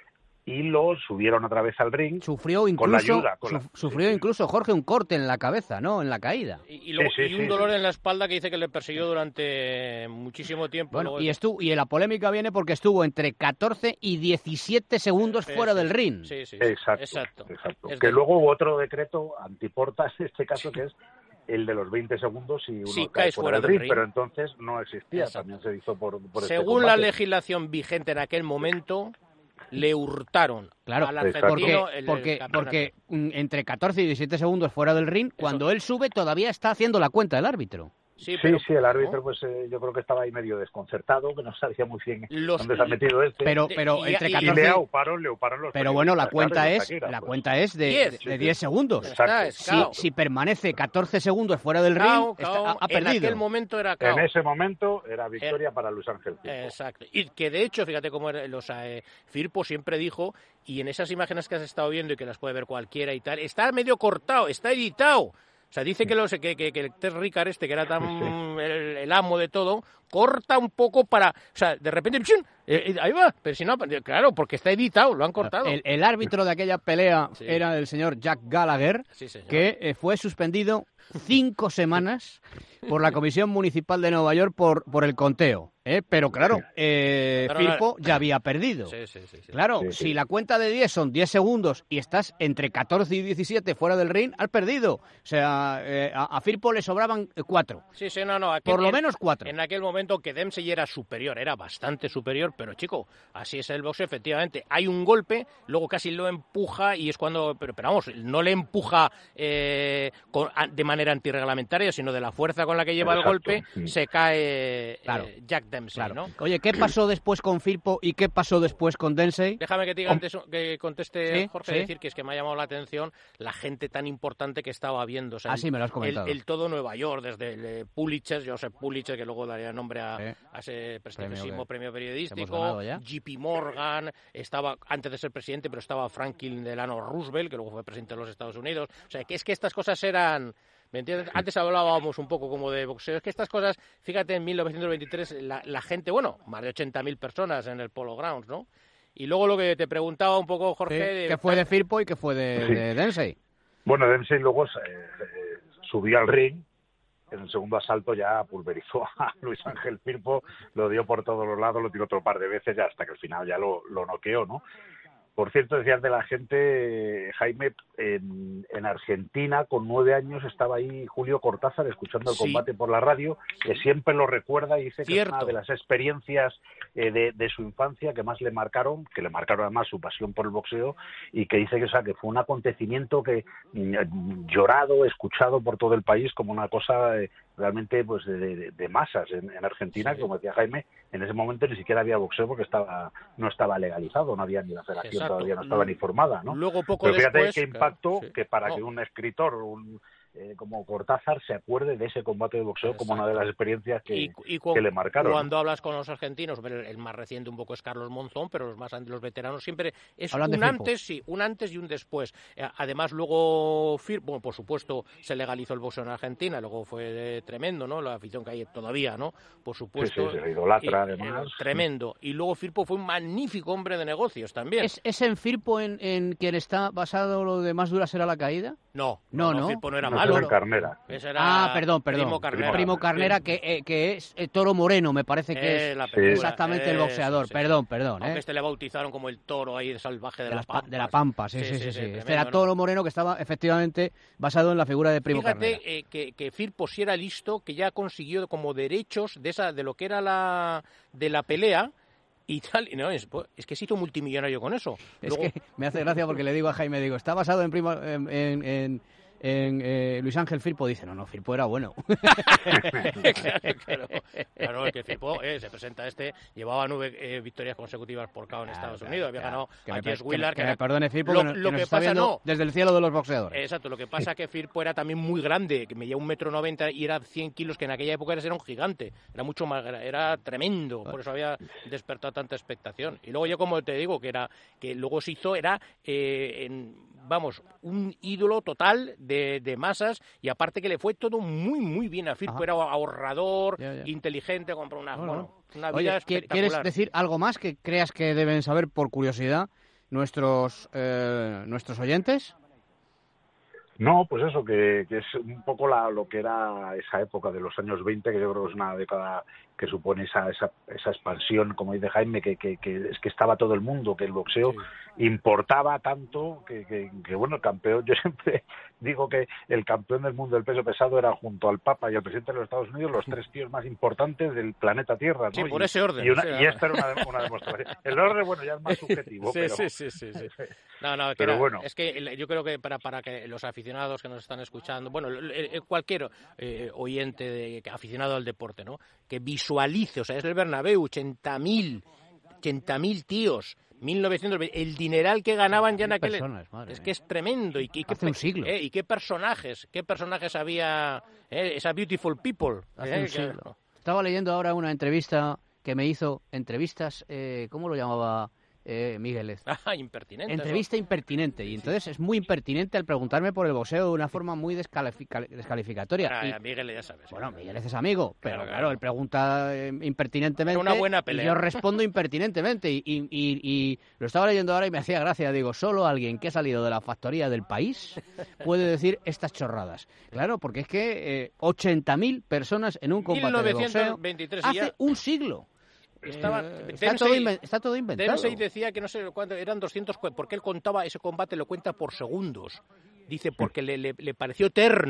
y lo subieron otra vez al ring. Sufrió incluso, con la ayuda, con su, la... sufrió sí, incluso Jorge un corte en la cabeza, ¿no? En la caída. Y, y, luego, sí, sí, y un sí, dolor sí. en la espalda que dice que le persiguió durante muchísimo tiempo. Bueno, luego... y, estuvo, y la polémica viene porque estuvo entre catorce y diecisiete segundos sí, fuera sí, del ring. Sí, sí, sí. Exacto. exacto. exacto. Es que de... luego hubo otro decreto antiportas, en este caso, que es el de los veinte segundos y uno sí, cae caes fuera fuera del del ring, ring, pero entonces no existía, exacto. también se hizo por, por Según este la legislación vigente en aquel momento, le hurtaron claro, al argentino porque, el, porque, el porque entre catorce y diecisiete segundos fuera del ring, cuando Eso. él sube todavía está haciendo la cuenta el árbitro. Sí, sí, pero, sí, el árbitro ¿no? pues eh, yo creo que estaba ahí medio desconcertado, que no sabía muy bien los, dónde se ha metido este. Pero, pero y, entre y, catorce y le auparon, le auparon los Pero bueno, la claro, cuenta es taquígrafos. la cuenta es de diez, de, sí, de diez sí. segundos. Está, si, si permanece catorce segundos fuera del cao, ring, cao, está, ha, ha perdido. En aquel momento era cao. En ese momento era victoria eh, para Luis Ángel Firpo. Exacto. Y que de hecho, fíjate cómo era, los, eh, Firpo siempre dijo, y en esas imágenes que has estado viendo y que las puede ver cualquiera y tal, está medio cortado, está editado. O sea, dice que, los, que, que, que el Ted Ricard este, que era tan el, el amo de todo, corta un poco para... O sea, de repente... Eh, ahí va, pero si no... Claro, porque está editado, lo han cortado. El, el árbitro de aquella pelea sí. era el señor Jack Gallagher, sí, que eh, fue suspendido cinco semanas por la Comisión Municipal de Nueva York por, por el conteo. ¿eh? Pero claro, eh, pero, Firpo ya había perdido. Sí, sí, sí, sí. Claro, sí, sí. si la cuenta de diez son diez segundos y estás entre catorce y diecisiete fuera del ring, has perdido. O sea, eh, a, a Firpo le sobraban cuatro. Sí, sí, no, no. Aquel, por lo en, menos cuatro. En aquel momento que Dempsey era superior, era bastante superior, pero chico, así es el boxeo, efectivamente. Hay un golpe, luego casi lo empuja y es cuando... Pero, pero vamos, no le empuja eh, con, de manera antirreglamentaria, sino de la fuerza con la que lleva Exacto, el golpe, sí. se cae claro. eh, Jack Dempsey, Claro. ¿no? Oye, ¿qué pasó después con Firpo y qué pasó después con Dempsey? Déjame que, te diga antes, que conteste, Sí, Jorge, sí. decir que es que me ha llamado la atención la gente tan importante que estaba viendo. O sea, Ah, sí, me lo has comentado. El, el todo Nueva York, desde el eh, Pulitzer, Joseph Pulitzer, que luego daría nombre a, Sí. a ese prestigiosísimo Premio premio, que- que hemos periodístico, ganado ya. J P Morgan, estaba antes de ser presidente, pero estaba Franklin Delano Roosevelt, que luego fue presidente de los Estados Unidos. O sea, que es que estas cosas eran... ¿Me entiendes? Antes hablábamos un poco como de boxeo. Es que estas cosas, fíjate, en mil novecientos veintitrés la, la gente, bueno, más de ochenta mil personas en el Polo Grounds, ¿no? Y luego lo que te preguntaba un poco, Jorge... Sí, de- ¿qué fue de Firpo y qué fue de, Sí. de Dempsey? Bueno, Dempsey luego eh, eh, subió al ring. En el segundo asalto ya pulverizó a Luis Ángel Firpo, lo dio por todos los lados, lo tiró otro par de veces ya hasta que al final ya lo, lo noqueó, ¿no? Por cierto, decías de la gente, Jaime, en, en Argentina con nueve años estaba ahí Julio Cortázar escuchando el Sí. combate por la radio, que siempre lo recuerda y dice que Cierto. es una de las experiencias eh, de, de su infancia que más le marcaron, que le marcaron además su pasión por el boxeo y que dice que, o sea, que fue un acontecimiento que mm, llorado, escuchado por todo el país como una cosa eh, realmente pues de, de- de masas en, en Argentina, Sí. que como decía Jaime, en ese momento ni siquiera había boxeo porque estaba no estaba legalizado, no había ni la federación Exacto. todavía, no estaba ni formada, ¿no? Luego, poco Pero fíjate después, qué impacto claro, sí. que para No. que un escritor un, eh, como Cortázar se acuerde de ese combate de boxeo como una de las experiencias que, Y, y cu- que le marcaron. ¿no? Cuando hablas con los argentinos, el, el más reciente un poco es Carlos Monzón, pero los más an- los veteranos siempre es Hablan de un Firpo. antes, sí, un antes y un después. Eh, Además, luego, Fir- bueno, por supuesto, se legalizó el boxeo en Argentina, luego fue eh, tremendo, ¿no? La afición que hay todavía, ¿no? Por supuesto. Sí, sí, se idolatra, Y, eh, además. tremendo. Y luego Firpo fue un magnífico hombre de negocios también. ¿Es, es en Firpo en, en quien está basado lo de más dura será la caída? No, No, no. Firpo no era No, malo. era en Carnera. Ese era Ah, perdón, perdón. Primo Carnera. Primo Carnera, que, eh, que es eh, Toro Moreno, me parece que Eh, es la película. exactamente el Eso, boxeador. sí. perdón, perdón. Aunque ¿eh? este le bautizaron como el toro ahí salvaje de, de, las la, Pampas. de la Pampa, sí, sí, sí. sí, tremendo, Este era ¿no? Toro Moreno, que estaba efectivamente basado en la figura de Primo Carnera. Fíjate eh, que, que Firpo sí era listo, que ya consiguió como derechos de esa de lo que era la de la pelea y tal. Y no, es, pues, es que se hizo multimillonario con eso. Es Luego- que me hace gracia porque le digo a Jaime, digo, está basado en Primo, en, en, en- en, eh, Luis Ángel Firpo. Dice, no, no, Firpo era bueno. claro, claro, claro, es que Firpo eh, se presenta este, llevaba nueve eh, victorias consecutivas por K O en Estados claro, Unidos, había claro. ganado Que a me, Jess per- que Wheeler. me- que era- me perdone Firpo, lo, que, no- lo que nos que está pasa viendo no. desde el cielo de los boxeadores. Exacto, lo que pasa es que Firpo era también muy grande, que medía un metro noventa y era cien kilos, que en aquella época era un gigante, era mucho más, gra- era tremendo, por eso había despertado tanta expectación. Y luego yo, como te digo, que era que luego se hizo, era, eh, en- vamos, un ídolo total de, de masas, y aparte que le fue todo muy, muy bien a Firpo, Ajá. era ahorrador, Ya, ya. inteligente, compró una, No, no. bueno, una Oye, vida ¿qui- ¿quieres espectacular. decir algo más que creas que deben saber por curiosidad nuestros, eh, nuestros oyentes? No, pues eso, que, que es un poco la, lo que era esa época de los años veinte, que yo creo que es una década que supone esa esa, esa expansión, como dice Jaime, que, que, que es que estaba todo el mundo, que el boxeo importaba tanto, que, que, que, bueno, el campeón, yo siempre digo que el campeón del mundo del peso pesado era, junto al Papa y al presidente de los Estados Unidos, los tres tíos más importantes del planeta Tierra, ¿no? Sí, por Y- ese orden, Y, una- o sea. y esta era una, una demostración. El orden, bueno, ya es más subjetivo, Sí, pero... sí, sí, sí, sí. No, no, que Pero era- bueno. es que el- yo creo que para, para que los aficionados que nos están escuchando, bueno, el- el- cualquier eh, oyente de, que- aficionado al deporte, ¿no? Que visualice, o sea, es el Bernabéu, ochenta mil, ochenta mil tíos, mil novecientos veinte, el dineral que ganaban ya en aquel... personas, madre es que es tremendo. Y, y qué, Hace un siglo. eh, y qué personajes, qué personajes había, eh, esa Beautiful People. Hace eh, un que- siglo. Estaba leyendo ahora una entrevista que me hizo, entrevistas, eh, ¿cómo lo llamaba eh, Miguelez? Ah, impertinente. Entrevista impertinente, y entonces es muy impertinente al preguntarme por el boxeo de una forma muy descalifica- descalificatoria. Ah, Y- a Miguel ya sabes. bueno, Miguel es amigo, pero Claro, claro, claro. él pregunta eh, impertinentemente. Era una buena y pelea. yo respondo impertinentemente. Y, y- y- y lo estaba leyendo ahora y me hacía gracia. Digo, solo alguien que ha salido de la factoría del país puede decir estas chorradas. Claro, porque es que eh, ochenta mil personas en un combate de boxeo mil novecientos veintitrés y hace ya- un siglo. Estaba, Eh, está, todo inven- está todo inventado. Dempsey decía que no sé cuánto, eran doscientos, porque él contaba ese combate, lo cuenta por segundos. Dice, porque le, le, le pareció eterno.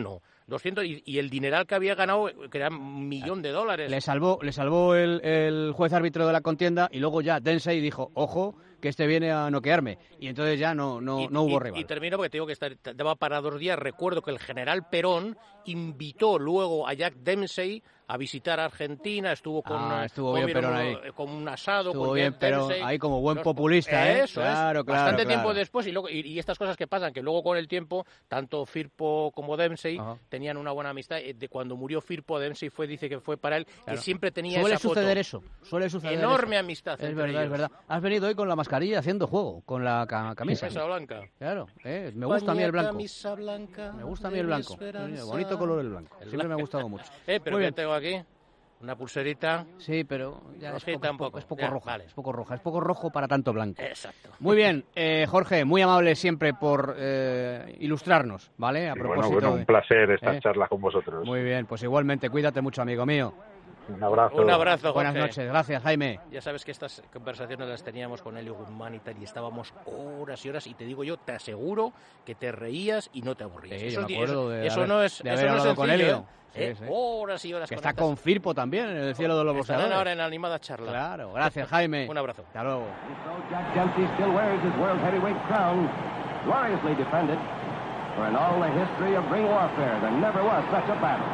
doscientos y, y el dineral que había ganado, que era un millón de dólares. Le salvó, le salvó el, el juez árbitro de la contienda y luego ya Dempsey dijo, ojo, que este viene a noquearme. Y entonces ya no, no, y, no hubo y, rival. Y termino porque te digo que estaba para dos días. Recuerdo que el general Perón invitó luego a Jack Dempsey a visitar Argentina, estuvo con, ah, estuvo bien Perón ahí. con un asado, estuvo con bien Jack Perón, Dempsey. ahí como buen Los, populista, ¿eh? Eso claro, es, claro, bastante claro. tiempo después, y, luego, y, y estas cosas que pasan, que luego con el tiempo, tanto Firpo como Dempsey Ajá. tenían una buena amistad. De cuando murió Firpo, Dempsey fue, dice que fue para él, claro. que siempre tenía suele esa foto. Suceder eso, suele suceder Enorme eso. amistad Es entre verdad, ellos. es verdad. Has venido hoy con la mascarilla haciendo juego, con la ca camisa. Camisa blanca. Claro, eh, me gusta a mí el blanco. Camisa blanca. Me gusta a mí el blanco. Mira, bonito color el blanco. El Siempre blanco. me ha gustado mucho. Eh, pero Muy ¿qué tengo aquí? Una pulserita. Sí, pero ya es, poco, tampoco. es poco ya, roja. Vale. Es poco roja. Es poco rojo para tanto blanco. Exacto. Muy bien, eh, Jorge, muy amable siempre por eh, ilustrarnos, ¿vale? A propósito bueno, bueno, un de, placer esta ¿eh? charla con vosotros. Muy bien, pues igualmente, cuídate mucho, amigo mío. Un abrazo. Un abrazo, Jorge. Buenas noches, gracias, Jaime. Ya sabes que estas conversaciones las teníamos con Elio Guzmán y tal, y estábamos horas y horas, y te digo yo, te aseguro que te reías y no te aburrías. Sí, eso yo me acuerdo eso, de eso haber, no es, de eso haber no es hablado con sencillo, Elio. ¿eh? Sí, sí. Horas y horas que con está estas... con Firpo también, en el cielo de los boxeadores. Estarán ahora en la animada charla. Claro, gracias, Jaime. Un abrazo. Hasta luego. Jack Dempsey still wears his world heavyweight crown, gloriously defended. For in all the history of ring warfare, there never was such a battle.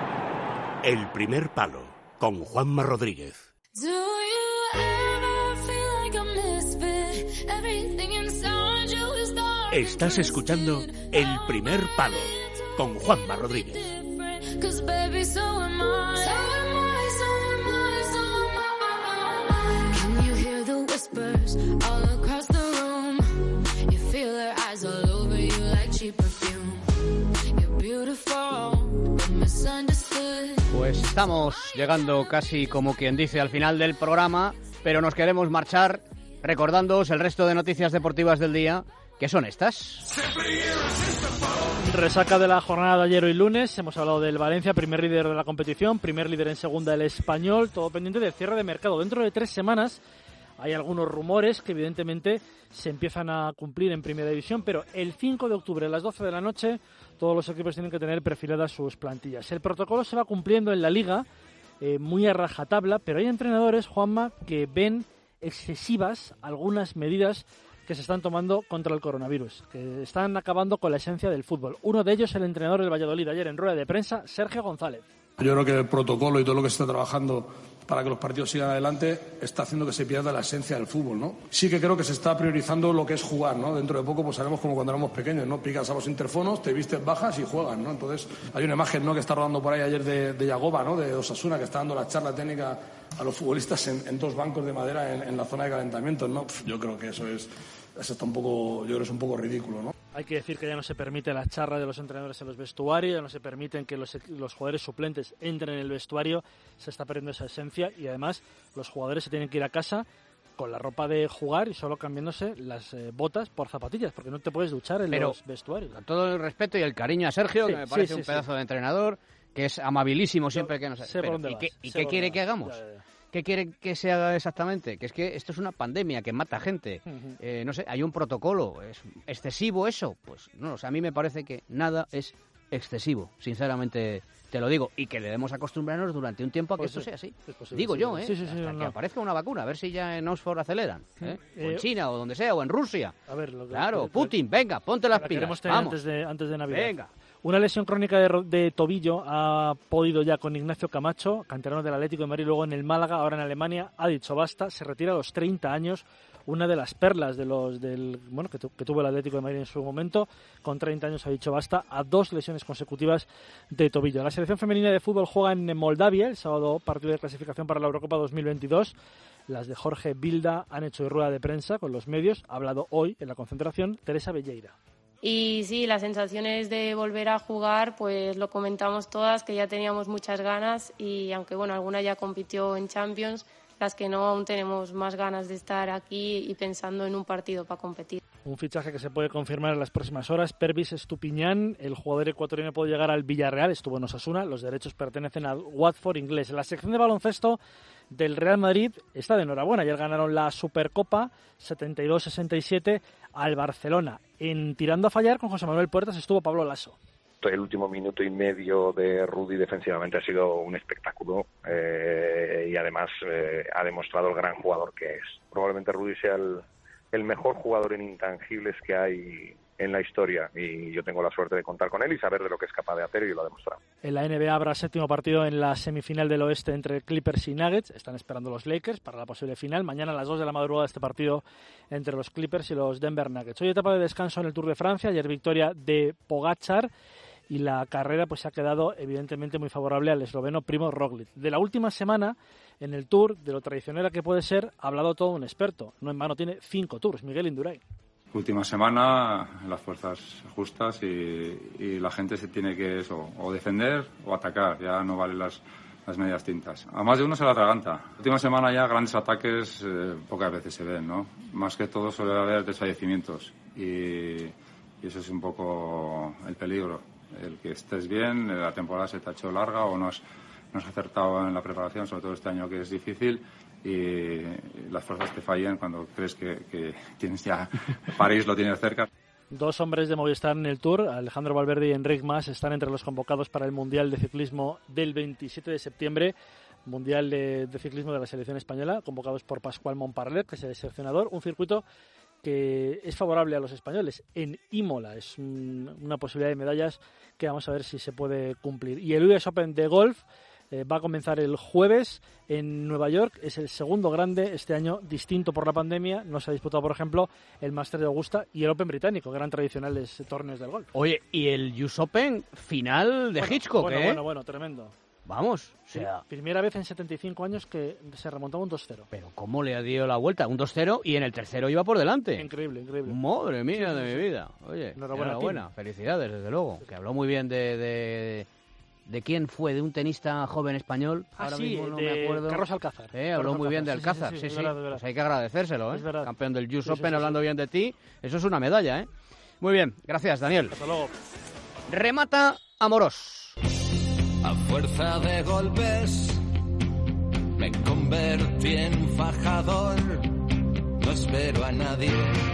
El primer palo, con Juanma Rodríguez. Do you ever feel like a misfit? Everything inside you is dark. Estás escuchando El primer palo, con Juanma Rodríguez. Cause baby, so am I. So am I, so am I, so am I. Can you hear the whispers all across the room? You feel their eyes all over you like cheap perfume. You're beautiful, but misunderstood. Pues estamos llegando casi como quien dice al final del programa, pero nos queremos marchar recordándoos el resto de noticias deportivas del día, que son estas. Resaca de la jornada de ayer y lunes. Hemos hablado del Valencia, primer líder de la competición, primer líder en segunda el Español, todo pendiente del cierre de mercado. Dentro de tres semanas hay algunos rumores que evidentemente se empiezan a cumplir en primera división, pero el cinco de octubre a las doce de la noche todos los equipos tienen que tener perfiladas sus plantillas. El protocolo se va cumpliendo en la Liga, eh, muy a rajatabla, pero hay entrenadores, Juanma, que ven excesivas algunas medidas que se están tomando contra el coronavirus, que están acabando con la esencia del fútbol. Uno de ellos, el entrenador del Valladolid, ayer en rueda de prensa, Sergio González. Yo creo que el protocolo y todo lo que se está trabajando para que los partidos sigan adelante está haciendo que se pierda la esencia del fútbol, ¿no? Sí que creo que se está priorizando lo que es jugar, ¿no? Dentro de poco pues haremos como cuando éramos pequeños, ¿no? Picas a los interfonos, te vistes, bajas y juegas, ¿no? Entonces hay una imagen, ¿no?, que está rodando por ahí ayer de, de Yagoba, ¿no?, de Osasuna, que está dando la charla técnica a los futbolistas en, en dos bancos de madera en, en la zona de calentamiento, ¿no? Pff, yo creo que eso es, eso está un poco, yo creo que es un poco ridículo, ¿no? Hay que decir que ya no se permite la charla de los entrenadores en los vestuarios, ya no se permiten que los, los jugadores suplentes entren en el vestuario, se está perdiendo esa esencia y además los jugadores se tienen que ir a casa con la ropa de jugar y solo cambiándose las eh, botas por zapatillas, porque no te puedes duchar en Pero, los vestuarios. Con todo el respeto y el cariño a Sergio, Sí, que me parece sí, sí, un pedazo sí. de entrenador, que es amabilísimo siempre que nos... sé por Pero, dónde ¿y vas, qué, y sé qué por quiere dónde que vas. hagamos? Ya, ya, ya. ¿Qué quiere que se haga exactamente? Que es que esto es una pandemia que mata gente. Ujú. Eh, no sé, hay un protocolo. ¿Es excesivo eso? Pues no, o sea, a mí me parece que nada es excesivo, sinceramente te lo digo. Y que debemos acostumbrarnos durante un tiempo a que Pues esto sí, sea así. es posible, Digo sí, yo, sí, ¿eh? sí, sí, sí, Hasta no, que no. aparezca una vacuna, a ver si ya en Oxford aceleran. ¿eh? Eh, o en China, o donde sea, o en Rusia. A ver, lo que- Claro, lo que- Putin, venga, ponte las la pilas. queremos tener Vamos. antes de, antes de Navidad. Venga. Una lesión crónica de, ro- de tobillo ha podido ya con Ignacio Camacho, canterano del Atlético de Madrid, luego en el Málaga, ahora en Alemania, ha dicho basta, se retira a los treinta años, una de las perlas de los del bueno que, tu- que tuvo el Atlético de Madrid en su momento, con treinta años ha dicho basta a dos lesiones consecutivas de tobillo. La selección femenina de fútbol juega en Moldavia, el sábado partido de clasificación para la Eurocopa dos mil veintidós. Las de Jorge Bilda han hecho rueda de prensa con los medios, ha hablado hoy en la concentración Teresa Belleira. Y sí, las sensaciones de volver a jugar, pues lo comentamos todas, que ya teníamos muchas ganas y aunque bueno, alguna ya compitió en Champions, las que no, aún tenemos más ganas de estar aquí y pensando en un partido para competir. Un fichaje que se puede confirmar en las próximas horas. Pervis Estupiñán, el jugador ecuatoriano, puede llegar al Villarreal, estuvo en Osasuna, los derechos pertenecen al Watford inglés. La sección de baloncesto del Real Madrid está de enhorabuena. Ayer ganaron la Supercopa setenta y dos sesenta y siete al Barcelona. En tirando a fallar con José Manuel Puertas estuvo Pablo Lasso. el último minuto y medio de Rudy defensivamente ha sido un espectáculo eh, y además eh, ha demostrado el gran jugador que es. Probablemente Rudy sea el, el mejor jugador en intangibles que hay en la historia, y yo tengo la suerte de contar con él y saber de lo que es capaz de hacer, y lo ha demostrado. En la N B A habrá séptimo partido en la semifinal del oeste entre Clippers y Nuggets. Están esperando los Lakers para la posible final. Mañana a las dos de la madrugada este partido entre los Clippers y los Denver Nuggets. Hoy etapa de descanso en el Tour de Francia. Ayer victoria de Pogačar, y la carrera pues se ha quedado evidentemente muy favorable al esloveno Primo Roglic. De la última semana en el Tour, de lo tradicional que puede ser, ha hablado todo un experto. No en vano tiene cinco Tours. Miguel Indurain. Última semana, las fuerzas justas y, y la gente se tiene que eso, o defender o atacar, ya no valen las, las medias tintas. A más de uno se la atraganta. Última semana ya grandes ataques eh, pocas veces se ven, ¿no? Más que todo suele haber desfallecimientos y, y eso es un poco el peligro. El que estés bien, la temporada se te ha hecho larga o no has, no has acertado en la preparación, sobre todo este año que es difícil, y las fuerzas te fallan cuando crees que, que tienes ya París lo tienes cerca. Dos hombres de Movistar en el Tour, Alejandro Valverde y Enric Mas, están entre los convocados para el Mundial de Ciclismo del veintisiete de septiembre, Mundial de, de Ciclismo de la selección española, convocados por Pascual Montparler, que es el seleccionador, un circuito que es favorable a los españoles. En Imola es un, una posibilidad de medallas que vamos a ver si se puede cumplir. Y el U S Open de golf Eh, va a comenzar el jueves en Nueva York. Es el segundo grande este año, distinto por la pandemia. No se ha disputado, por ejemplo, el Master de Augusta y el Open británico, que eran tradicionales torneos del golf. Oye, y el U S Open final de bueno, Hitchcock, bueno, ¿eh? Bueno, bueno, tremendo. Vamos, o sea... Sí, primera vez en setenta y cinco años que se remontaba un dos cero. Pero ¿cómo le ha dio la vuelta? Un dos cero y en el tercero iba por delante. Increíble, increíble. Madre mía sí, de sí, mi sí. vida. Oye, enhorabuena. enhorabuena. Felicidades, desde luego. Que habló muy bien de... de... ¿De quién fue? ¿De un tenista joven español? Ah, Ahora sí, mismo no de me acuerdo. Carlos Alcázar. Eh, habló Carlos muy bien de Alcázar. Alcázar, sí, sí. sí, sí, sí. verdad, verdad. Pues hay que agradecérselo, ¿eh? Es verdad. Campeón del U S Sí, Open, sí, sí, hablando sí. bien de ti. Eso es una medalla, ¿eh? Muy bien, gracias, Daniel. Hasta luego. Remata Amorós. A fuerza de golpes me convertí en fajador. No espero a nadie.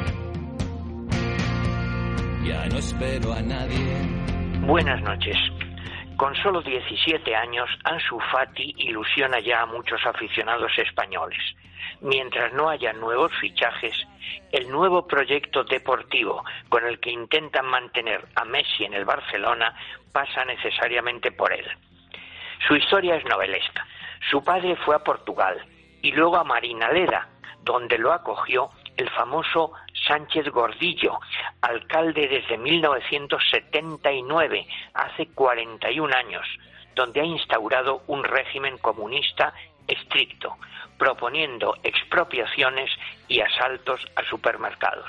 Ya no espero a nadie. Buenas noches. Con solo diecisiete años, Ansu Fati ilusiona ya a muchos aficionados españoles. Mientras no haya nuevos fichajes, el nuevo proyecto deportivo con el que intentan mantener a Messi en el Barcelona pasa necesariamente por él. Su historia es novelesca. Su padre fue a Portugal y luego a Marinaleda, donde lo acogió el famoso Sánchez Gordillo, alcalde desde mil novecientos setenta y nueve, hace cuarenta y un años, donde ha instaurado un régimen comunista estricto, proponiendo expropiaciones y asaltos a supermercados.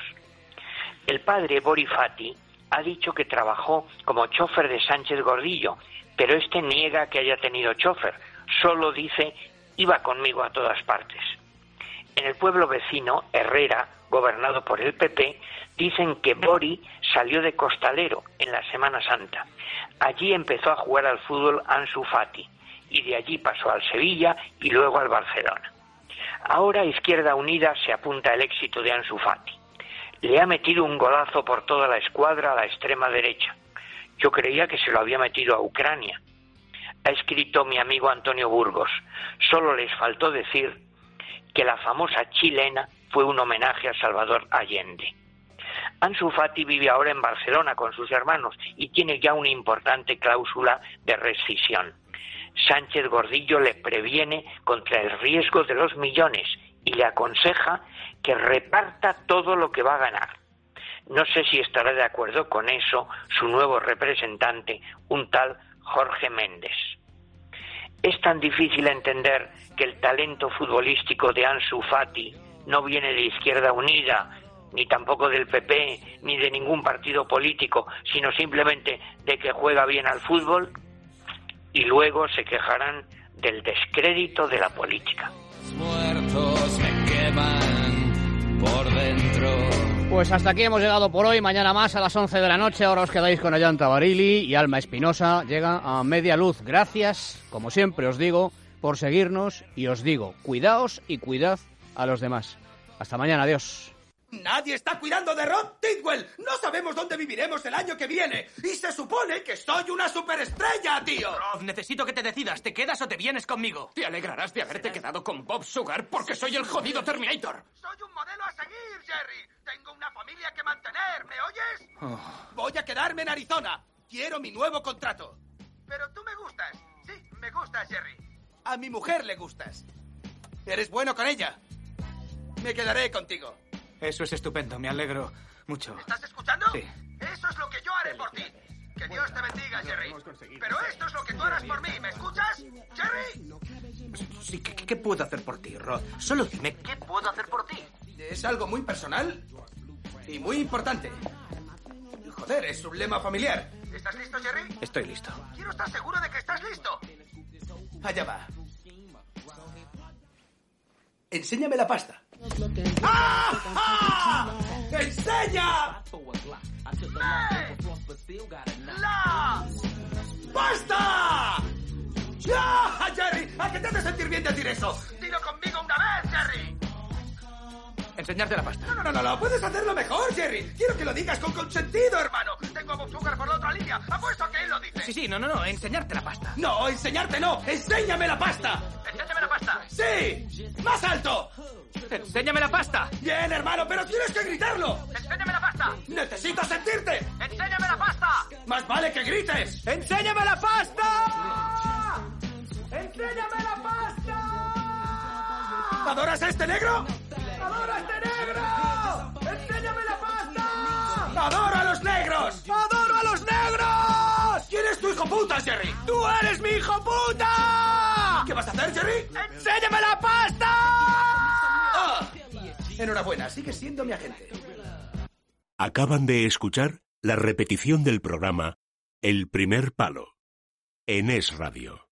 El padre Bori Fati ha dicho que trabajó como chofer de Sánchez Gordillo, pero este niega que haya tenido chofer, solo dice iba conmigo a todas partes. En el pueblo vecino, Herrera, gobernado por el P P, dicen que Bori salió de costalero en la Semana Santa. Allí empezó a jugar al fútbol Ansu Fati y de allí pasó al Sevilla y luego al Barcelona. Ahora Izquierda Unida se apunta al éxito de Ansu Fati. Le ha metido un golazo por toda la escuadra a la extrema derecha. Yo creía que se lo había metido a Ucrania. Ha escrito mi amigo Antonio Burgos. Solo les faltó decir que la famosa chilena fue un homenaje a Salvador Allende. Ansu Fati vive ahora en Barcelona con sus hermanos y tiene ya una importante cláusula de rescisión. Sánchez Gordillo le previene contra el riesgo de los millones y le aconseja que reparta todo lo que va a ganar. No sé si estará de acuerdo con eso su nuevo representante, un tal Jorge Méndez. Es tan difícil entender que el talento futbolístico de Ansu Fati no viene de Izquierda Unida, ni tampoco del P P, ni de ningún partido político, sino simplemente de que juega bien al fútbol, y luego se quejarán del descrédito de la política. Muertos me queman por dentro. Pues hasta aquí hemos llegado por hoy. Mañana más a las once de la noche. Ahora os quedáis con Ayanta Barili y Alma Espinosa. Llega a Media Luz. Gracias, como siempre os digo, por seguirnos. Y os digo, cuidaos y cuidad a los demás. Hasta mañana. Adiós. Nadie está cuidando de Rod Tidwell. No sabemos dónde viviremos el año que viene. Y se supone que soy una superestrella, tío. Rod, necesito que te decidas. ¿Te quedas o te vienes conmigo? Te alegrarás de haberte quedado con Bob Sugar porque soy el jodido Terminator. Soy un modelo a seguir, Jerry. Tengo una familia que mantener, ¿me oyes? Oh. Voy a quedarme en Arizona. Quiero mi nuevo contrato. Pero tú me gustas. Sí, me gustas, Jerry. A mi mujer le gustas. Eres bueno con ella. Me quedaré contigo. Eso es estupendo, me alegro mucho. ¿Estás escuchando? Sí. Eso es lo que yo haré por ti. Que Dios te bendiga, Jerry. Pero esto es lo que tú harás por mí, ¿me escuchas, Jerry? Sí, ¿qué, qué puedo hacer por ti, Rod? Solo dime, ¿qué puedo hacer por ti? Es algo muy personal y muy importante. Joder, es un lema familiar. ¿Estás listo, Jerry? Estoy listo. Quiero estar seguro de que estás listo. Allá va. Enséñame la pasta. ¡Ah! ¡Ah! ¡Enseña! ¡La pasta! ¡Ya! ¡Jerry! ¿A qué te hace sentir bien decir eso? ¡Dilo conmigo una vez, Jerry! Enseñarte la pasta. No, no, no, no, no, puedes hacerlo mejor, Jerry. Quiero que lo digas con consentido, hermano. Tengo a Bob Sugar por la otra línea. Apuesto a que él lo dice. Sí, sí, no, no, no, enseñarte la pasta. No, enseñarte no. ¡Enséñame la pasta! ¡Enséñame la pasta! ¡Sí! ¡Más alto! ¡Enséñame la pasta! Bien, hermano, pero tienes que gritarlo. ¡Enséñame la pasta! ¡Necesito sentirte! ¡Enséñame la pasta! ¡Más vale que grites! ¡Enséñame la pasta! ¡Enséñame la pasta! ¿Adoras a este negro? ¡Adoro a este negro! ¡Enséñame la pasta! ¡Adoro a los negros! ¡Adoro a los negros! ¿Quién es tu hijo puta, Jerry? ¡Tú eres mi hijo puta! ¿Qué vas a hacer, Jerry? ¡Enséñame la pasta! ¡Ah! Enhorabuena, sigues siendo mi agente. Acaban de escuchar la repetición del programa El Primer Palo en Es Radio.